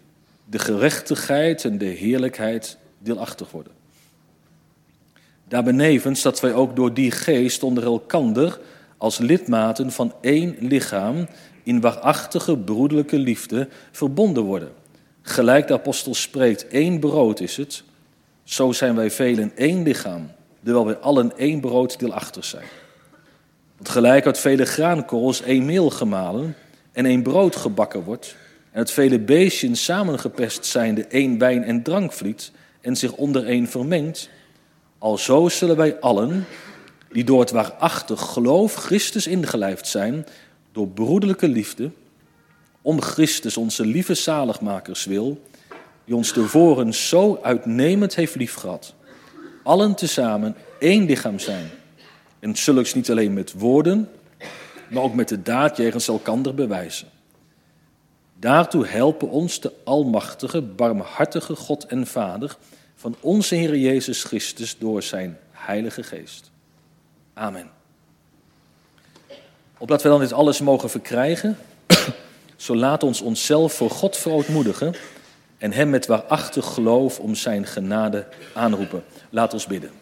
de gerechtigheid en de heerlijkheid deelachtig worden. Daarbenevens dat wij ook door die geest onder elkander als lidmaten van één lichaam in waarachtige broederlijke liefde verbonden worden. Gelijk de apostel spreekt, één brood is het, zo zijn wij velen één lichaam, terwijl wij allen één brood deelachtig zijn. Want gelijk uit vele graankorrels één meel gemalen en één brood gebakken wordt, en uit vele beestjes samengepest zijnde één wijn- en drankvliet en zich onder één vermengt, alzo zullen wij allen, die door het waarachtig geloof Christus ingelijfd zijn, door broederlijke liefde, om Christus onze lieve zaligmakers wil, die ons tevoren zo uitnemend heeft liefgehad, allen tezamen één lichaam zijn. En zulks niet alleen met woorden, maar ook met de daad jegens elkander bewijzen. Daartoe helpen ons de almachtige, barmhartige God en Vader van onze Heer Jezus Christus door zijn Heilige Geest. Amen. Opdat we dan dit alles mogen verkrijgen, zo laat ons onszelf voor God verootmoedigen en hem met waarachtig geloof om zijn genade aanroepen. Laat ons bidden.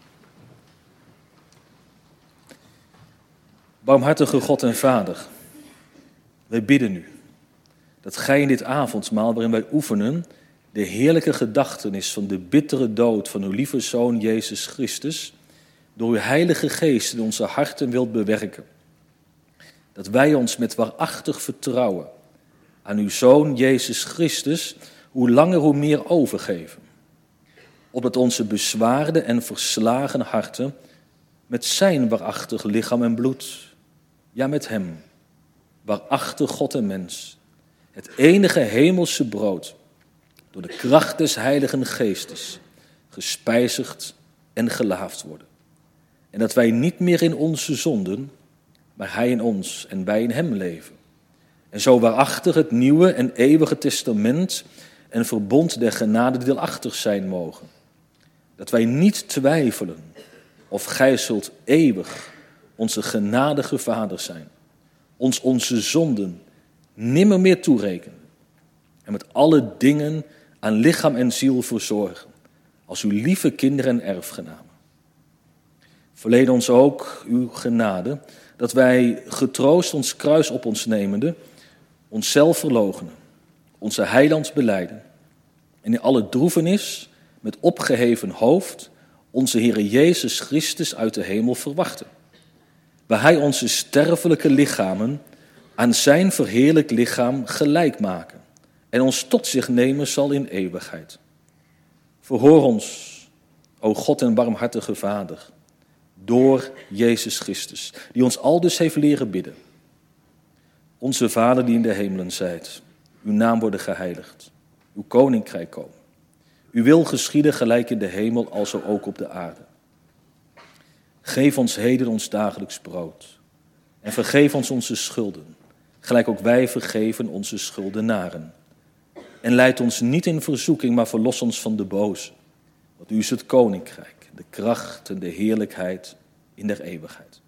Barmhartige God en Vader, wij bidden u dat gij in dit avondmaal waarin wij oefenen de heerlijke gedachtenis van de bittere dood van uw lieve Zoon Jezus Christus door uw Heilige Geest in onze harten wilt bewerken. Dat wij ons met waarachtig vertrouwen aan uw Zoon Jezus Christus hoe langer hoe meer overgeven. Opdat onze bezwaarde en verslagen harten met zijn waarachtig lichaam en bloed, ja met hem, waarachtig God en mens, het enige hemelse brood, door de kracht des Heiligen Geestes, gespijzigd en gelaafd worden. En dat wij niet meer in onze zonden, maar hij in ons en wij in hem leven. En zo waarachtig het nieuwe en eeuwige testament en verbond der genade deelachtig zijn mogen. Dat wij niet twijfelen of gij zult eeuwig onze genadige Vader zijn, ons onze zonden nimmer meer toerekenen en met alle dingen aan lichaam en ziel verzorgen, als uw lieve kinderen en erfgenamen. Verleen ons ook uw genade, dat wij getroost ons kruis op ons nemende, onszelf verloochenen, onze heiland belijden en in alle droevenis met opgeheven hoofd onze Heere Jezus Christus uit de hemel verwachten, waar hij onze sterfelijke lichamen aan zijn verheerlijk lichaam gelijk maken en ons tot zich nemen zal in eeuwigheid. Verhoor ons, o God en barmhartige Vader, door Jezus Christus, die ons aldus heeft leren bidden. Onze Vader die in de hemelen zijt, uw naam worden geheiligd, uw koninkrijk komen. Uw wil geschieden gelijk in de hemel, alzo ook op de aarde. Geef ons heden ons dagelijks brood en vergeef ons onze schulden, gelijk ook wij vergeven onze schuldenaren. En leid ons niet in verzoeking, maar verlos ons van de boze. Want u is het koninkrijk, de kracht en de heerlijkheid in der eeuwigheid.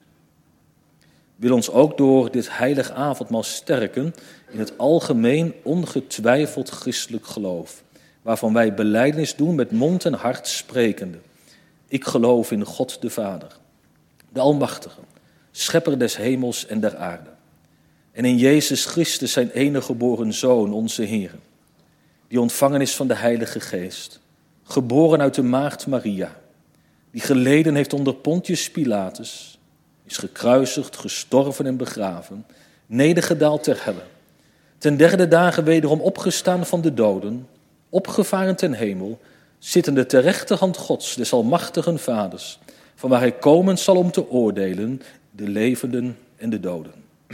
Wil ons ook door dit heilig avondmaal sterken in het algemeen ongetwijfeld christelijk geloof, waarvan wij belijdenis doen met mond en hart sprekende. Ik geloof in God de Vader, de Almachtige, schepper des hemels en der aarde. En in Jezus Christus zijn enige geboren Zoon, onze Heer, die ontvangen is van de Heilige Geest, geboren uit de maagd Maria, die geleden heeft onder Pontius Pilatus, is gekruisigd, gestorven en begraven, nedergedaald ter helle, ten derde dagen wederom opgestaan van de doden, opgevaren ten hemel, zittende ter rechterhand Gods, des almachtigen Vaders, van waar hij komen zal om te oordelen de levenden en de doden.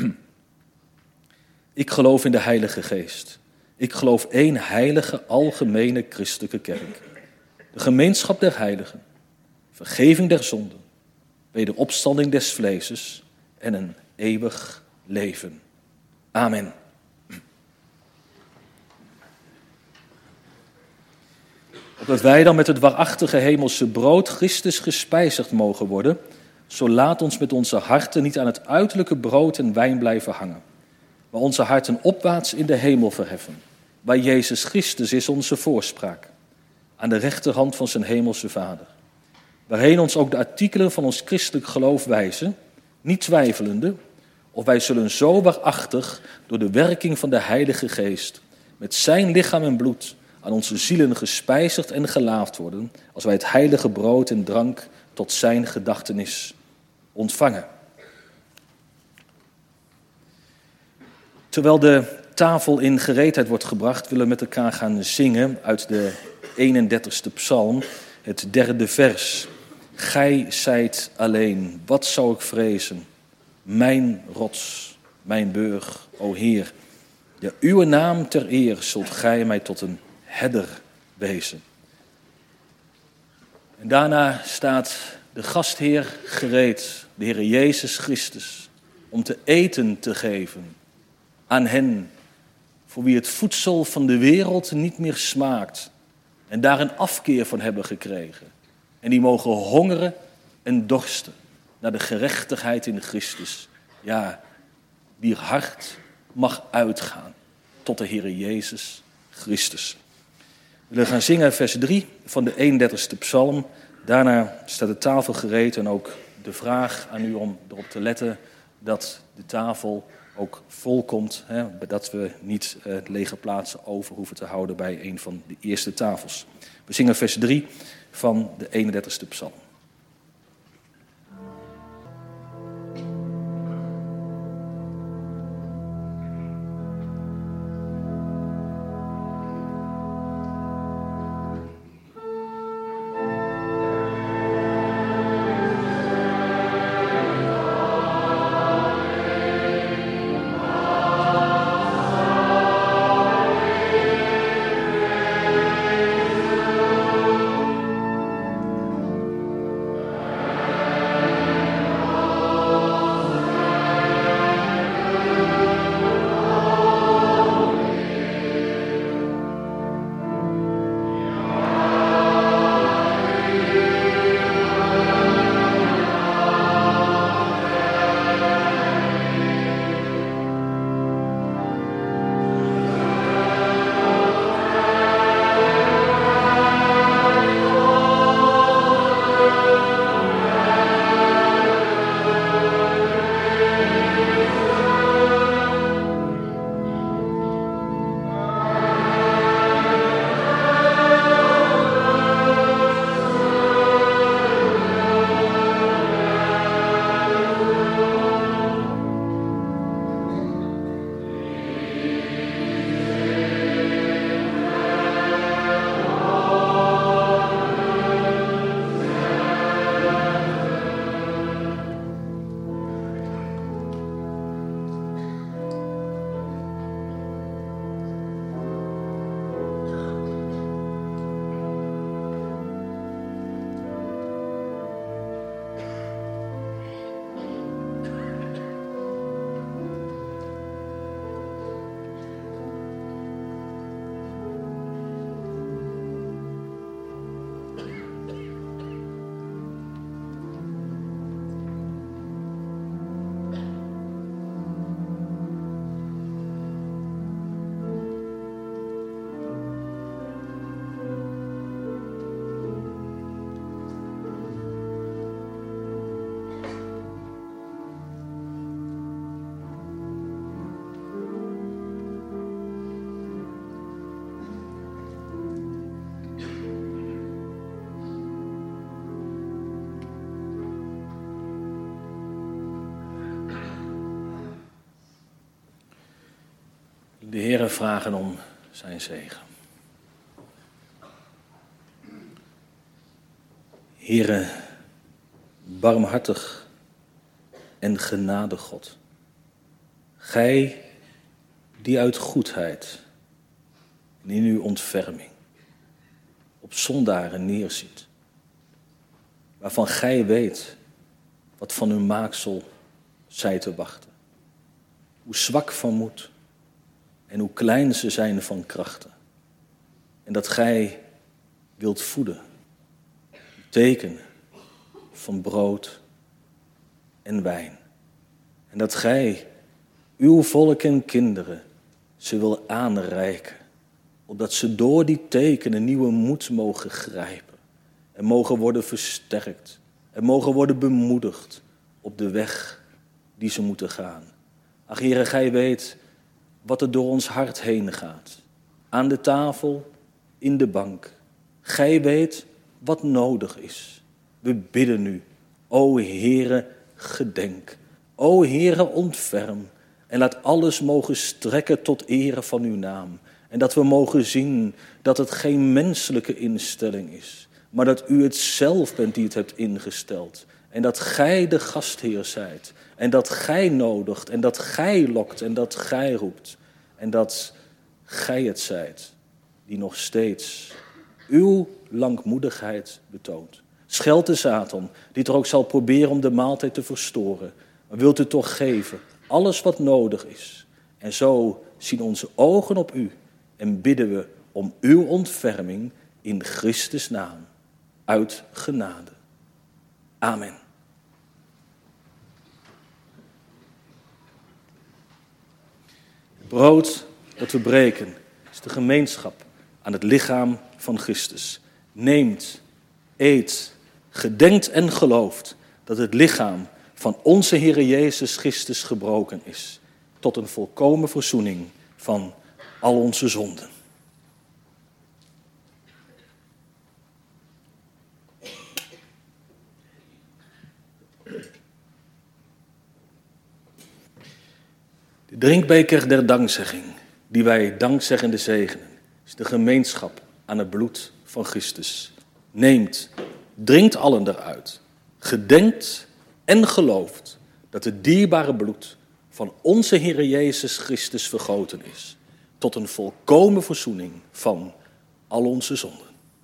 Ik geloof in de Heilige Geest. Ik geloof één heilige, algemene christelijke kerk. De gemeenschap der heiligen, vergeving der zonden, wederopstanding des vleeses en een eeuwig leven. Amen. Opdat wij dan met het waarachtige hemelse brood Christus gespijzigd mogen worden, zo laat ons met onze harten niet aan het uiterlijke brood en wijn blijven hangen, maar onze harten opwaarts in de hemel verheffen waar Jezus Christus is onze voorspraak, aan de rechterhand van zijn hemelse Vader. Waarheen ons ook de artikelen van ons christelijk geloof wijzen, niet twijfelende, of wij zullen zo waarachtig door de werking van de Heilige Geest met zijn lichaam en bloed aan onze zielen gespijzigd en gelaafd worden, als wij het heilige brood en drank tot zijn gedachtenis ontvangen. Terwijl de tafel in gereedheid wordt gebracht, willen we met elkaar gaan zingen uit de 31ste psalm, het 3e vers. Gij zijt alleen, wat zou ik vrezen? Mijn rots, mijn burg, o Heer. Ja, uw naam ter eer zult gij mij tot een herder wezen. En daarna staat de gastheer gereed, de Heer Jezus Christus, om te eten te geven aan hen, voor wie het voedsel van de wereld niet meer smaakt en daar een afkeer van hebben gekregen. En die mogen hongeren en dorsten naar de gerechtigheid in Christus. Ja, wier hart mag uitgaan tot de Heer Jezus Christus. We willen gaan zingen vers 3 van de 31ste psalm. Daarna staat de tafel gereed en ook de vraag aan u om erop te letten dat de tafel ook vol komt. Dat we niet lege plaatsen over hoeven te houden bij een van de eerste tafels. We zingen vers 3 van de 31ste psalm. De Heere vragen om zijn zegen. Heere, barmhartig en genadig God, gij die uit goedheid en in uw ontferming op zondaren neerziet, waarvan gij weet wat van uw maaksel zij te wachten, hoe zwak van moed en hoe klein ze zijn van krachten. En dat gij wilt voeden, tekenen van brood en wijn. En dat gij uw volk en kinderen ze wil aanreiken Opdat ze door die tekenen nieuwe moed mogen grijpen. En mogen worden versterkt. En mogen worden bemoedigd op de weg die ze moeten gaan. Ach, Heere, gij weet wat er door ons hart heen gaat. Aan de tafel, in de bank. Gij weet wat nodig is. We bidden nu, o Heere, gedenk. O Heere, ontferm. En laat alles mogen strekken tot ere van uw naam. En dat we mogen zien dat het geen menselijke instelling is. Maar dat u het zelf bent die het hebt ingesteld. En dat gij de gastheer zijt. En dat gij nodigt. En dat gij lokt. En dat gij roept. En dat gij het zijt die nog steeds uw langmoedigheid betoont. Scheld de Satan, die er ook zal proberen om de maaltijd te verstoren. Maar wilt u toch geven, alles wat nodig is. En zo zien onze ogen op u en bidden we om uw ontferming in Christus' naam, uit genade. Amen. Het brood dat we breken is de gemeenschap aan het lichaam van Christus. Neemt, eet, gedenkt en gelooft dat het lichaam van onze Heere Jezus Christus gebroken is, tot een volkomen verzoening van al onze zonden. De drinkbeker der dankzegging, die wij dankzeggende zegenen, is de gemeenschap aan het bloed van Christus. Neemt, drinkt allen eruit, gedenkt en gelooft dat het dierbare bloed van onze Heere Jezus Christus vergoten is, tot een volkomen verzoening van al onze zonden.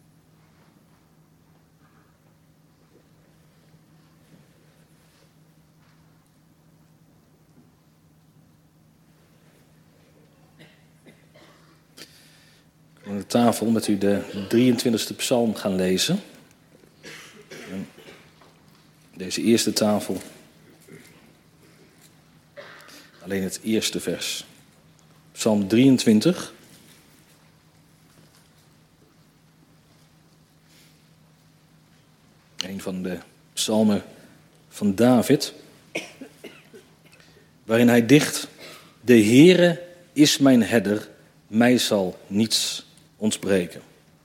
Aan de tafel met u de 23e psalm gaan lezen. Deze eerste tafel. Alleen het eerste vers. Psalm 23. Een van de psalmen van David. Waarin hij dicht: De Heere is mijn herder, mij zal niets ontbreken.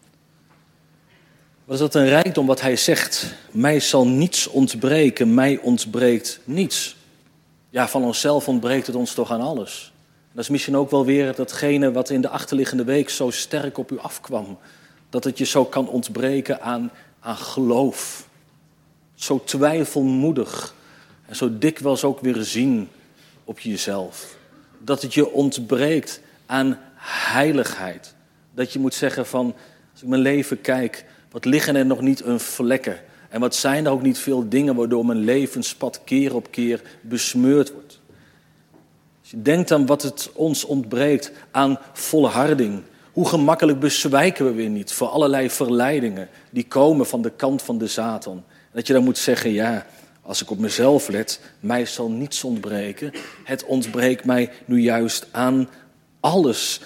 Wat is dat een rijkdom wat hij zegt? Mij zal niets ontbreken, mij ontbreekt niets. Ja, van onszelf ontbreekt het ons toch aan alles. Dat is misschien ook wel weer datgene wat in de achterliggende week zo sterk op u afkwam. Dat het je zo kan ontbreken aan geloof. Zo twijfelmoedig en zo dikwijls ook weer zien op jezelf. Dat het je ontbreekt aan heiligheid. Dat je moet zeggen van, als ik mijn leven kijk, wat liggen er nog niet een vlekken? En wat zijn er ook niet veel dingen waardoor mijn levenspad keer op keer besmeurd wordt? Als je denkt aan wat het ons ontbreekt aan volharding. Hoe gemakkelijk bezwijken we weer niet voor allerlei verleidingen die komen van de kant van de Satan. Dat je dan moet zeggen, ja, als ik op mezelf let, mij zal niets ontbreken. Het ontbreekt mij nu juist aan alles.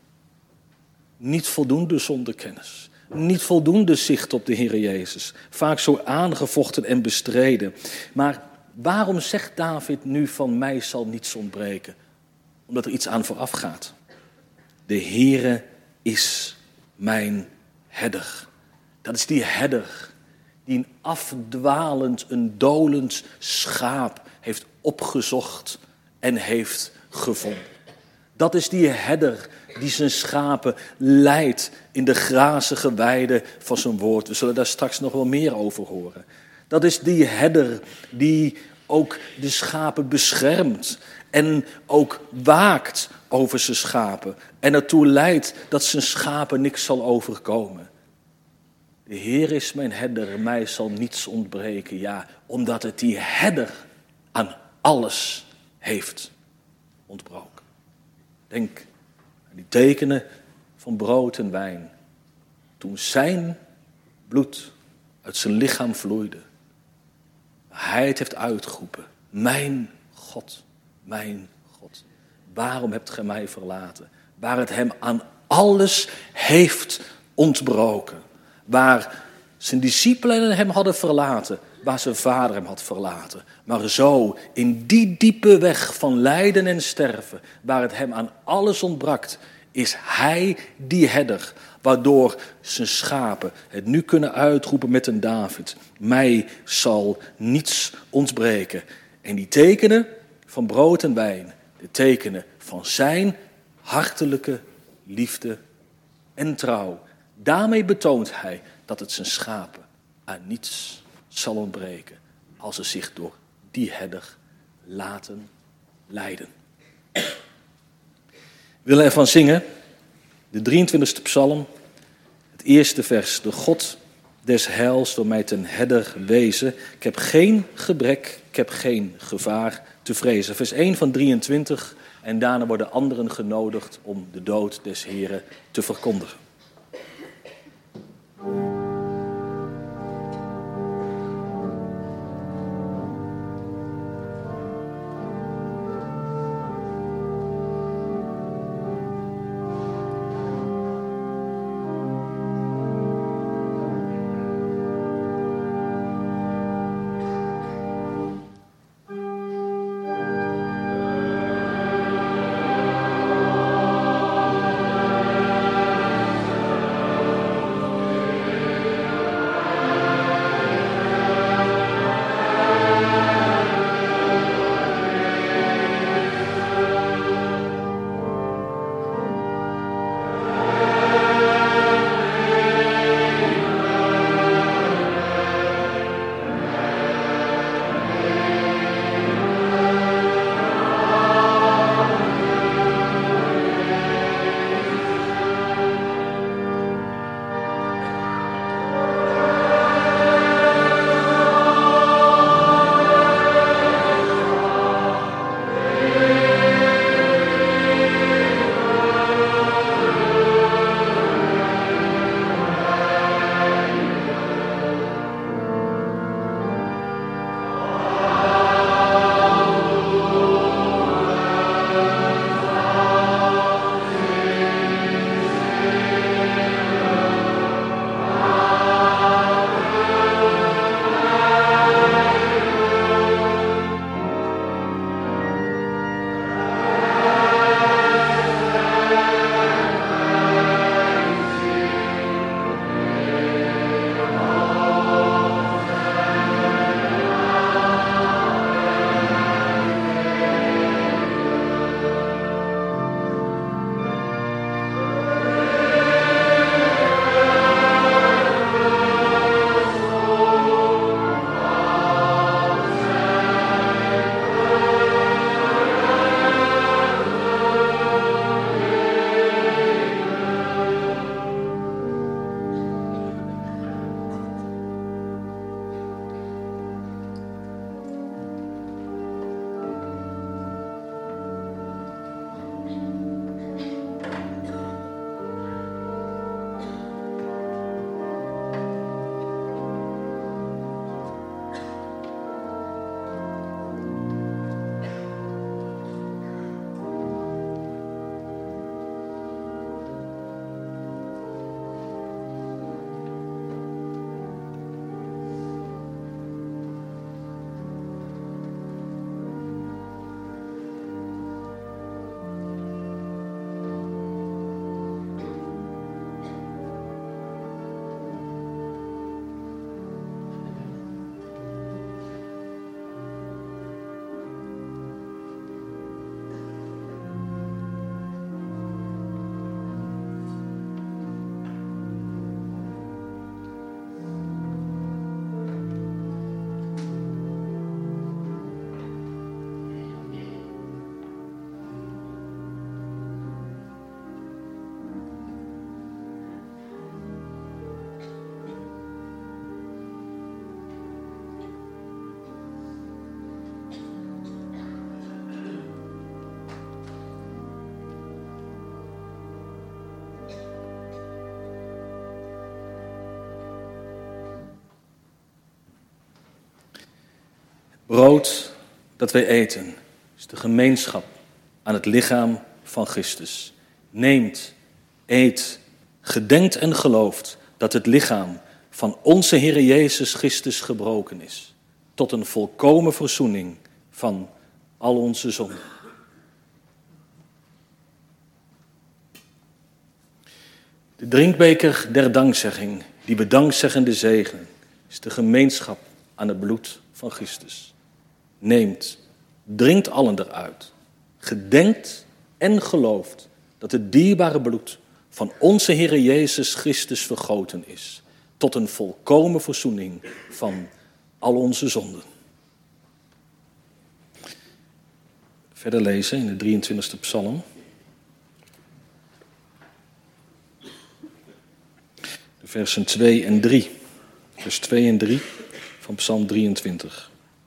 Niet voldoende zonder kennis. Niet voldoende zicht op de Heer Jezus. Vaak zo aangevochten en bestreden. Maar waarom zegt David nu van mij zal niets ontbreken? Omdat er iets aan vooraf gaat. De Heere is mijn herder. Dat is die herder die een afdwalend, een dolend schaap heeft opgezocht en heeft gevonden. Dat is die herder die zijn schapen leidt in de grazige weide van zijn woord. We zullen daar straks nog wel meer over horen. Dat is die herder die ook de schapen beschermt en ook waakt over zijn schapen. En ertoe leidt dat zijn schapen niks zal overkomen. De Heer is mijn herder, mij zal niets ontbreken. Ja, omdat het die herder aan alles heeft ontbroken. Denk aan die tekenen van brood en wijn. Toen zijn bloed uit zijn lichaam vloeide. Hij het heeft uitgeroepen. Mijn God, waarom hebt gij mij verlaten? Waar het hem aan alles heeft ontbroken. Waar zijn discipelen hem hadden verlaten, waar zijn vader hem had verlaten. Maar zo, in die diepe weg van lijden en sterven, waar het hem aan alles ontbrak, is hij die herder, waardoor zijn schapen het nu kunnen uitroepen met een David. Mij zal niets ontbreken. En die tekenen van brood en wijn, de tekenen van zijn hartelijke liefde en trouw. Daarmee betoont hij dat het zijn schapen aan niets zal ontbreken als ze zich door die herder laten leiden. We willen ervan zingen, de 23e psalm, het eerste vers. De God des heils door mij ten herder wezen. Ik heb geen gebrek, ik heb geen gevaar te vrezen. Vers 1 van 23 en daarna worden anderen genodigd om de dood des Heren te verkondigen. Brood dat wij eten is de gemeenschap aan het lichaam van Christus. Neemt, eet, gedenkt en gelooft dat het lichaam van onze Heere Jezus Christus gebroken is, tot een volkomen verzoening van al onze zonden. De drinkbeker der dankzegging, die bedankzeggende zegen, is de gemeenschap aan het bloed van Christus. Neemt, drinkt allen eruit, gedenkt en gelooft dat het dierbare bloed van onze Heere Jezus Christus vergoten is, tot een volkomen verzoening van al onze zonden. Verder lezen in de 23e psalm. De versen 2 en 3. Vers 2 en 3 van psalm 23.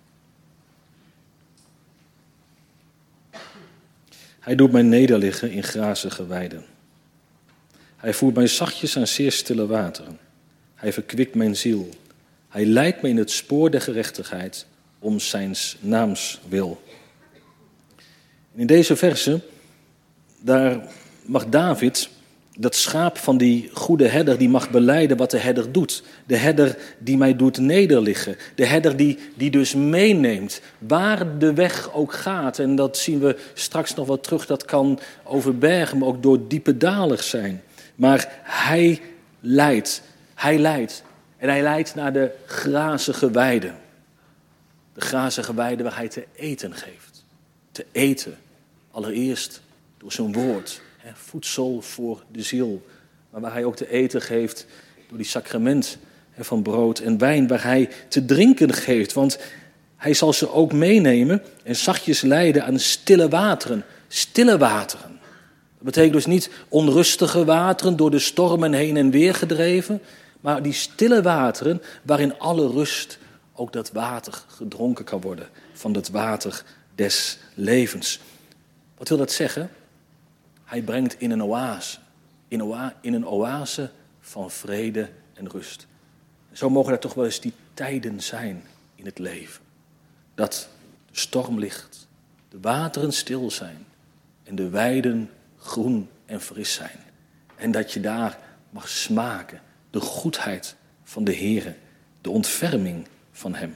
Hij doet mij nederliggen in grazige weiden. Hij voert mij zachtjes aan zeer stille wateren. Hij verkwikt mijn ziel. Hij leidt mij in het spoor der gerechtigheid om zijns naams wil. En in deze verse, daar mag David, dat schaap van die goede herder, die mag belijden wat de herder doet. De herder die mij doet nederliggen. De herder die dus meeneemt waar de weg ook gaat. En dat zien we straks nog wel terug. Dat kan over bergen, maar ook door diepe dalen zijn. Maar hij leidt. Hij leidt. En hij leidt naar de grazige weide. De grazige weide waar hij te eten geeft. Te eten. Allereerst door zijn woord. Voedsel voor de ziel. Maar waar hij ook te eten geeft door die sacrament van brood en wijn. Waar hij te drinken geeft. Want hij zal ze ook meenemen en zachtjes leiden aan stille wateren. Stille wateren. Dat betekent dus niet onrustige wateren door de stormen heen en weer gedreven. Maar die stille wateren waarin alle rust ook dat water gedronken kan worden. Van dat water des levens. Wat wil dat zeggen? Hij brengt in een oase. In een oase van vrede en rust. Zo mogen er toch wel eens die tijden zijn in het leven. Dat de storm ligt, de wateren stil zijn en de weiden groen en fris zijn. En dat je daar mag smaken de goedheid van de Heere, de ontferming van Hem.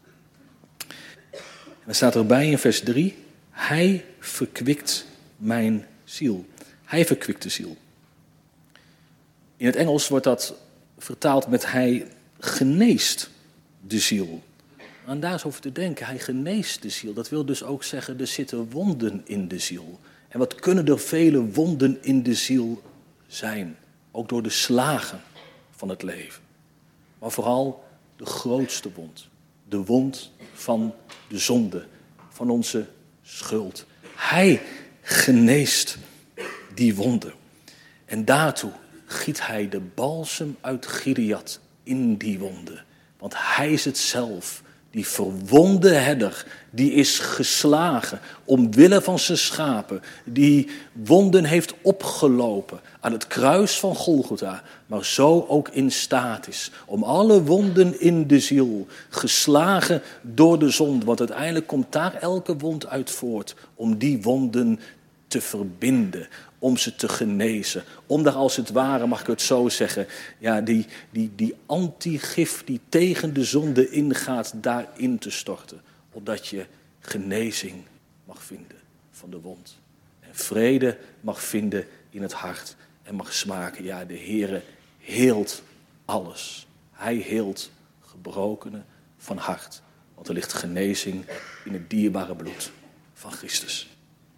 En dan staat erbij in vers 3, Hij verkwikt mijn ziel. Hij verkwikt de ziel. In het Engels wordt dat vertaald met hij geneest de ziel. En daar is over te denken, hij geneest de ziel. Dat wil dus ook zeggen, er zitten wonden in de ziel. En wat kunnen er vele wonden in de ziel zijn? Ook door de slagen van het leven. Maar vooral de grootste wond. De wond van de zonde, van onze schuld. Hij geneest die wonden. En daartoe giet hij de balsem uit Gilead in die wonden. Want hij is het zelf, die verwonde herder, die is geslagen omwille van zijn schapen, die wonden heeft opgelopen aan het kruis van Golgotha, maar zo ook in staat is om alle wonden in de ziel, geslagen door de zonde, want uiteindelijk komt daar elke wond uit voort, om die wonden te verbinden, om ze te genezen. Om daar als het ware, mag ik het zo zeggen, ja, die antigif die tegen de zonde ingaat, daarin te storten. Opdat je genezing mag vinden van de wond. En vrede mag vinden in het hart. En mag smaken, ja, de Heere heelt alles. Hij heelt gebrokenen van hart. Want er ligt genezing in het dierbare bloed van Christus.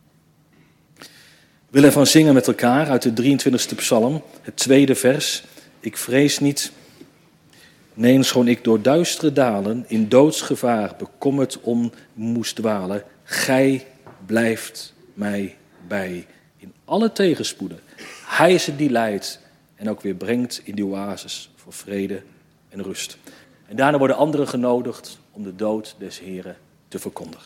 We willen ervan zingen met elkaar uit de 23e psalm, het tweede vers. Ik vrees niet, nee, schoon ik door duistere dalen in doodsgevaar bekommerd om moest dwalen. Gij blijft mij bij in alle tegenspoeden. Hij is het die leidt en ook weer brengt in die oases voor vrede en rust. En daarna worden anderen genodigd om de dood des Heren te verkondigen.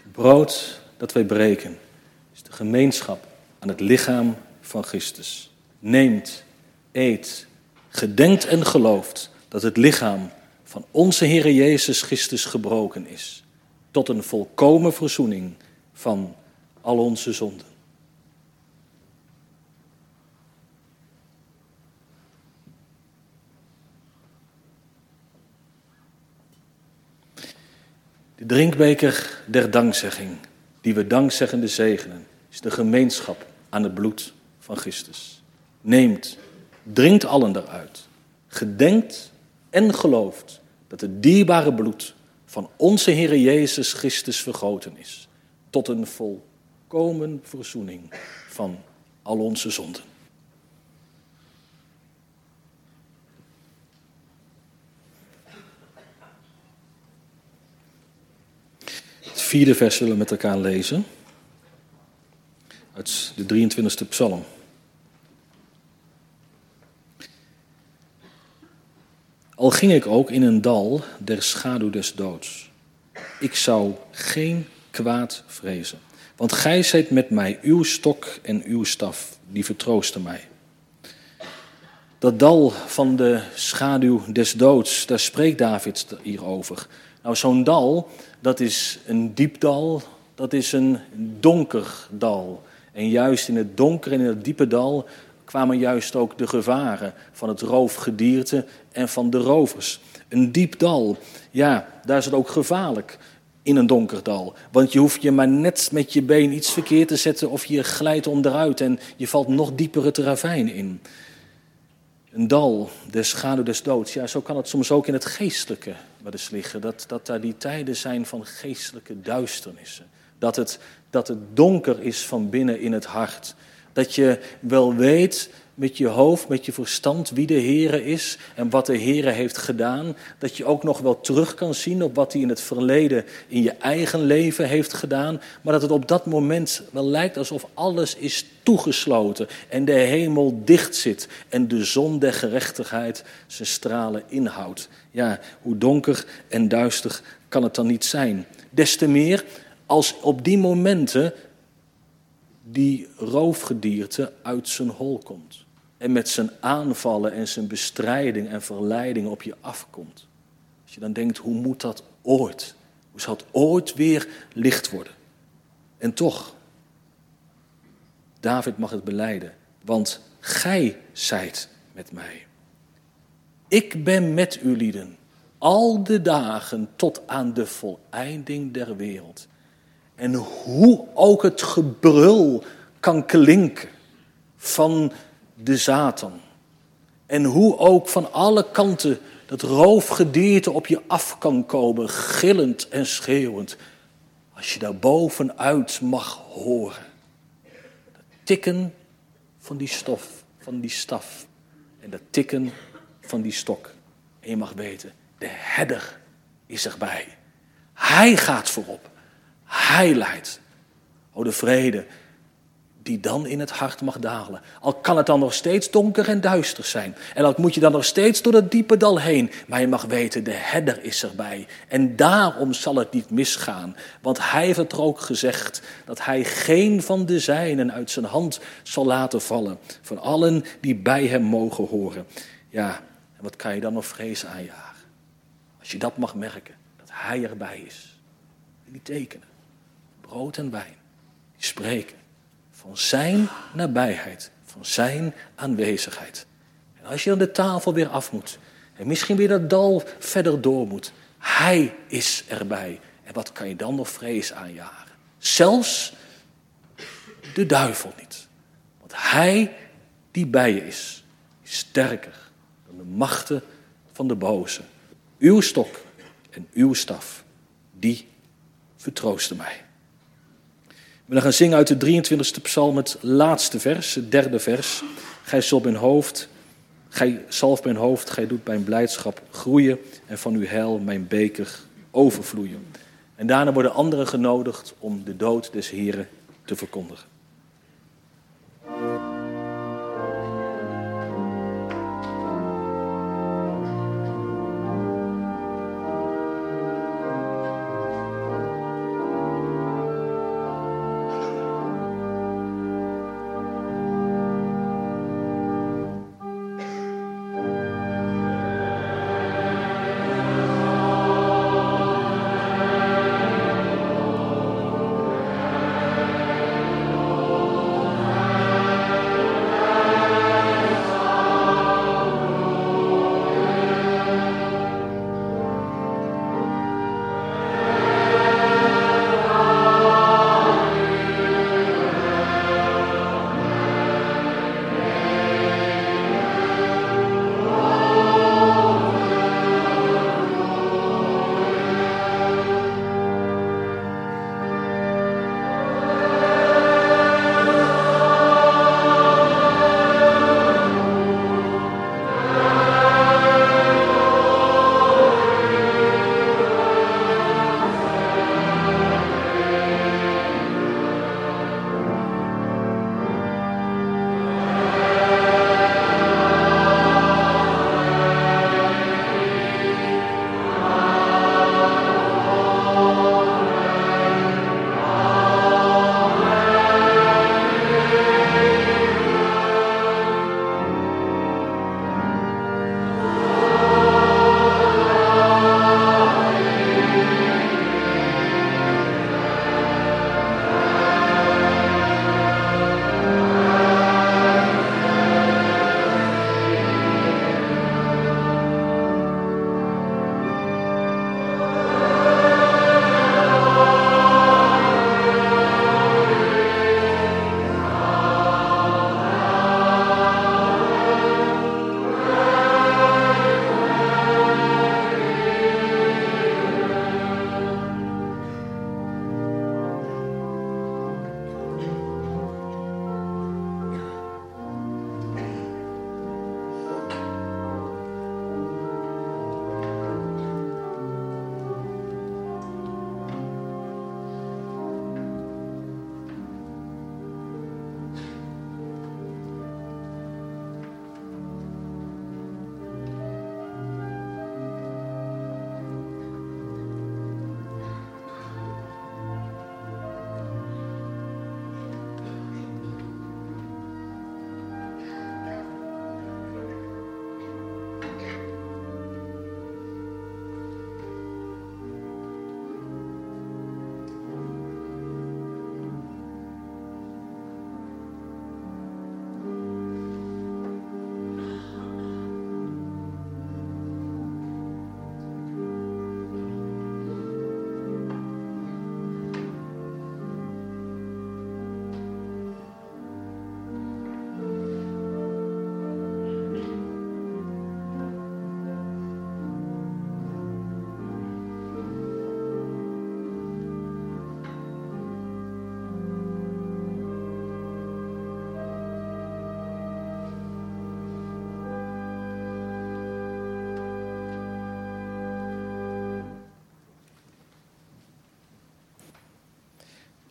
Het brood dat wij breken is de gemeenschap aan het lichaam van Christus. Neemt, eet, gedenkt en gelooft dat het lichaam van onze Heere Jezus Christus gebroken is, tot een volkomen verzoening van al onze zonden. De drinkbeker der dankzegging, die we dankzeggende zegenen, is de gemeenschap aan het bloed van Christus. Neemt, drinkt allen eruit, gedenkt en gelooft dat het dierbare bloed van onze Heere Jezus Christus vergoten is, tot een volkomen verzoening van al onze zonden. Het 4e vers zullen we met elkaar lezen, uit de 23e psalm. Al ging ik ook in een dal der schaduw des doods, ik zou geen kwaad vrezen. Want gij zijt met mij, uw stok en uw staf, die vertroosten mij. Dat dal van de schaduw des doods, daar spreekt David hier over. Nou, zo'n dal, dat is een diep dal, dat is een donker dal. En juist in het donker en in het diepe dal kwamen juist ook de gevaren van het roofgedierte en van de rovers. Een diep dal, ja, daar is het ook gevaarlijk in een donker dal. Want je hoeft je maar net met je been iets verkeerd te zetten of je glijdt onderuit en je valt nog dieper het ravijn in. Een dal, de schaduw des doods, ja, zo kan het soms ook in het geestelijke wel eens liggen. Dat daar die tijden zijn van geestelijke duisternissen. Dat het donker is van binnen in het hart. Dat je wel weet met je hoofd, met je verstand wie de Heere is en wat de Heere heeft gedaan. Dat je ook nog wel terug kan zien op wat hij in het verleden in je eigen leven heeft gedaan. Maar dat het op dat moment wel lijkt alsof alles is toegesloten en de hemel dicht zit en de zon der gerechtigheid zijn stralen inhoudt. Ja, hoe donker en duister kan het dan niet zijn? Des te meer als op die momenten die roofgedierte uit zijn hol komt. En met zijn aanvallen en zijn bestrijding en verleiding op je afkomt. Als je dan denkt, hoe moet dat ooit? Hoe zal het ooit weer licht worden? En toch, David mag het belijden, want gij zijt met mij. Ik ben met u lieden, al de dagen tot aan de voleinding der wereld. En hoe ook het gebrul kan klinken van de Satan. En hoe ook van alle kanten dat roofgedierte op je af kan komen, gillend en schreeuwend. Als je daar bovenuit mag horen. Dat tikken van die stof, van die staf. En dat tikken van die stok. En je mag weten, de herder is erbij. Hij gaat voorop. Hij leidt. O, de vrede die dan in het hart mag dalen. Al kan het dan nog steeds donker en duister zijn. En al moet je dan nog steeds door dat diepe dal heen. Maar je mag weten, de herder is erbij. En daarom zal het niet misgaan. Want hij heeft het er ook gezegd dat hij geen van de zijnen uit zijn hand zal laten vallen. Van allen die bij hem mogen horen. Ja, en wat kan je dan nog vrees aanjagen? Als je dat mag merken, dat hij erbij is. En die tekenen, brood en wijn, die spreken van zijn nabijheid, van zijn aanwezigheid. En als je dan de tafel weer af moet en misschien weer dat dal verder door moet, hij is erbij. En wat kan je dan nog vrees aanjagen? Zelfs de duivel niet. Want hij die bij je is sterker dan de machten van de boze. Uw stok en uw staf, die vertroosten mij. We gaan zingen uit de 23e psalm, het laatste vers, het 3e vers. Gij zalft mijn hoofd, gij doet mijn blijdschap groeien en van uw heil mijn beker overvloeien. En daarna worden anderen genodigd om de dood des Heren te verkondigen.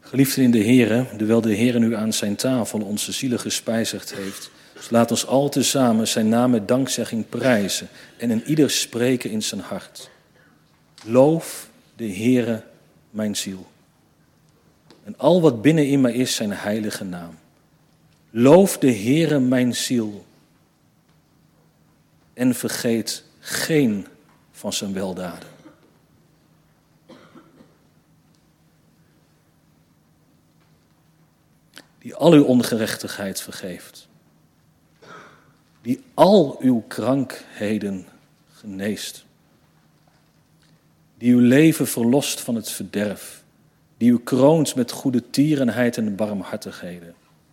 Geliefden in de Here, terwijl de Heer nu aan zijn tafel onze zielen gespijzigd heeft, dus laat ons al tezamen zijn naam met dankzegging prijzen en in ieder spreken in zijn hart. Loof de Heere mijn ziel. En al wat binnenin mij is zijn heilige naam. Loof de Heere mijn ziel. En vergeet geen van zijn weldaden. Die al uw ongerechtigheid vergeeft. Die al uw krankheden geneest. Die uw leven verlost van het verderf. Die u kroont met goede tierenheid en barmhartigheden.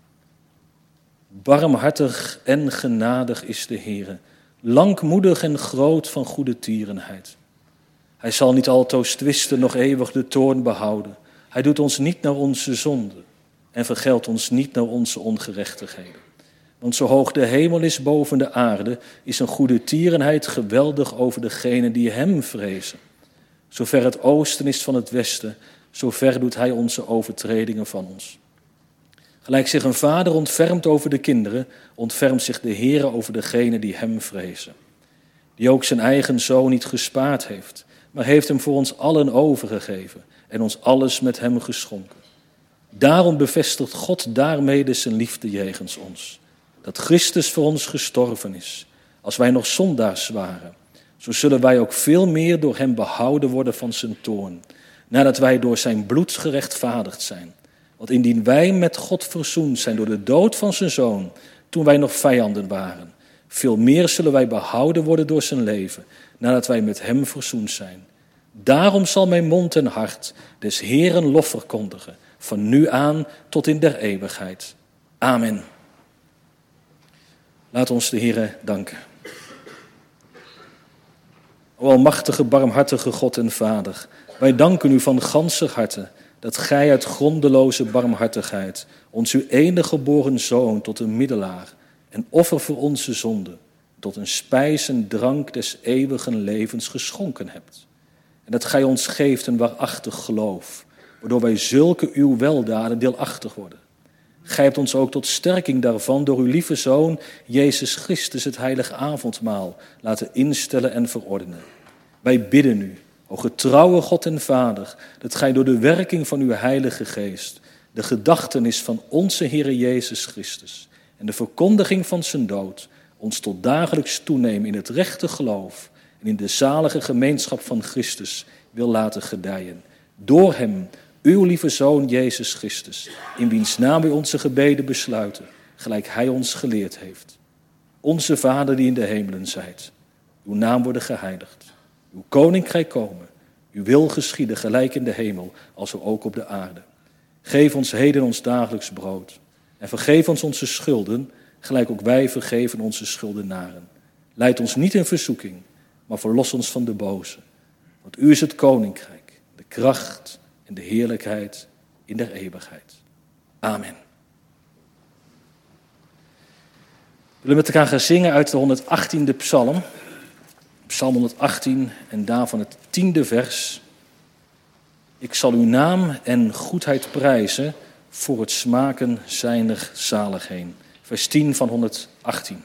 Barmhartig en genadig is de Heere, langmoedig en groot van goede tierenheid. Hij zal niet altoos twisten, nog eeuwig de toorn behouden. Hij doet ons niet naar onze zonden en vergeldt ons niet naar onze ongerechtigheden. Want zo hoog de hemel is boven de aarde, is een goede tierenheid geweldig over degenen die hem vrezen. Zover het oosten is van het westen, zover doet hij onze overtredingen van ons. Gelijk zich een vader ontfermt over de kinderen, ontfermt zich de Heere over degenen die hem vrezen. Die ook zijn eigen zoon niet gespaard heeft, maar heeft hem voor ons allen overgegeven en ons alles met hem geschonken. Daarom bevestigt God daarmede zijn liefde jegens ons. Dat Christus voor ons gestorven is, als wij nog zondaars waren. Zo zullen wij ook veel meer door hem behouden worden van zijn toorn, nadat wij door zijn bloed gerechtvaardigd zijn. Want indien wij met God verzoend zijn door de dood van zijn zoon, toen wij nog vijanden waren, veel meer zullen wij behouden worden door zijn leven, nadat wij met hem verzoend zijn. Daarom zal mijn mond en hart des Heeren lof verkondigen, van nu aan tot in der eeuwigheid. Amen. Laat ons de Heere danken. O almachtige, barmhartige God en Vader, wij danken u van ganser harte dat gij uit grondeloze barmhartigheid ons uw enige geboren Zoon tot een middelaar en offer voor onze zonden, tot een spijs en drank des eeuwigen levens geschonken hebt. En dat gij ons geeft een waarachtig geloof, waardoor wij zulke uw weldaden deelachtig worden. Gij hebt ons ook tot sterking daarvan door uw lieve Zoon, Jezus Christus, het heilige avondmaal, laten instellen en verordenen. Wij bidden u, o getrouwe God en Vader, dat gij door de werking van uw Heilige Geest de gedachtenis van onze Heere Jezus Christus en de verkondiging van zijn dood ons tot dagelijks toenemen in het rechte geloof en in de zalige gemeenschap van Christus wil laten gedijen. Door hem, uw lieve Zoon Jezus Christus, in wiens naam wij onze gebeden besluiten, gelijk hij ons geleerd heeft. Onze Vader die in de hemelen zijt, uw naam worden geheiligd. Uw koninkrijk komen, uw wil geschieden, gelijk in de hemel, als ook op de aarde. Geef ons heden ons dagelijks brood. En vergeef ons onze schulden, gelijk ook wij vergeven onze schuldenaren. Leid ons niet in verzoeking, maar verlos ons van de boze. Want u is het koninkrijk, de kracht en de heerlijkheid in der eeuwigheid. Amen. We willen met elkaar gaan zingen uit de 118e psalm. Psalm 118 en daarvan het 10e vers. Ik zal uw naam en goedheid prijzen voor het smaken zijner zaligheden. Vers 10 van 118.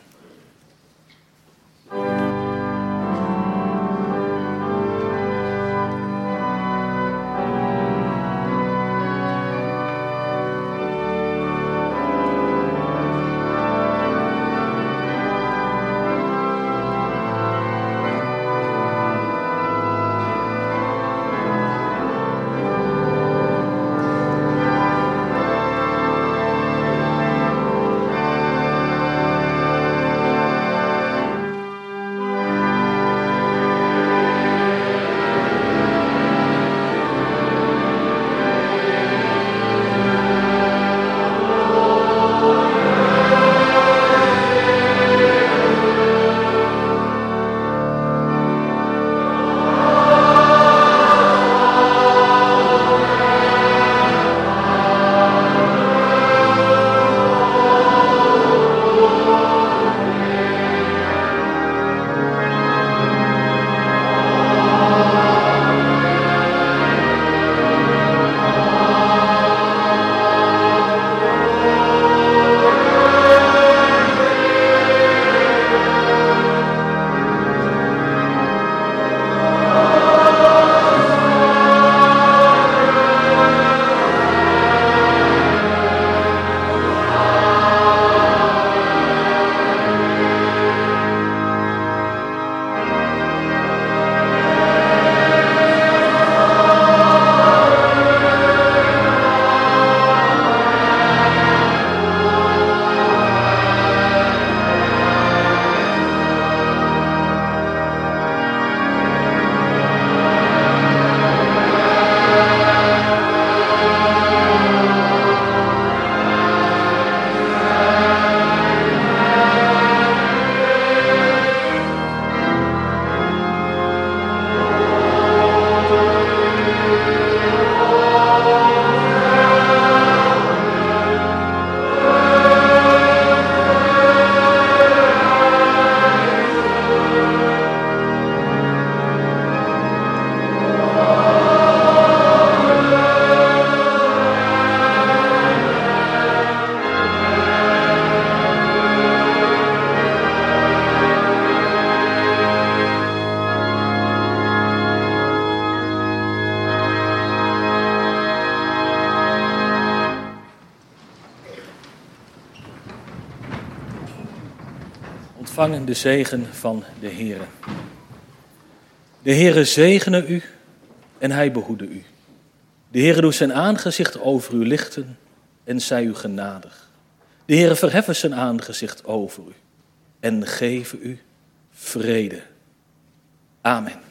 Ontvang de zegen van de Heere. De Heere zegene u en hij behoede u. De Heere doet zijn aangezicht over u lichten en zij u genadig. De Heere verheffen zijn aangezicht over u en geven u vrede. Amen.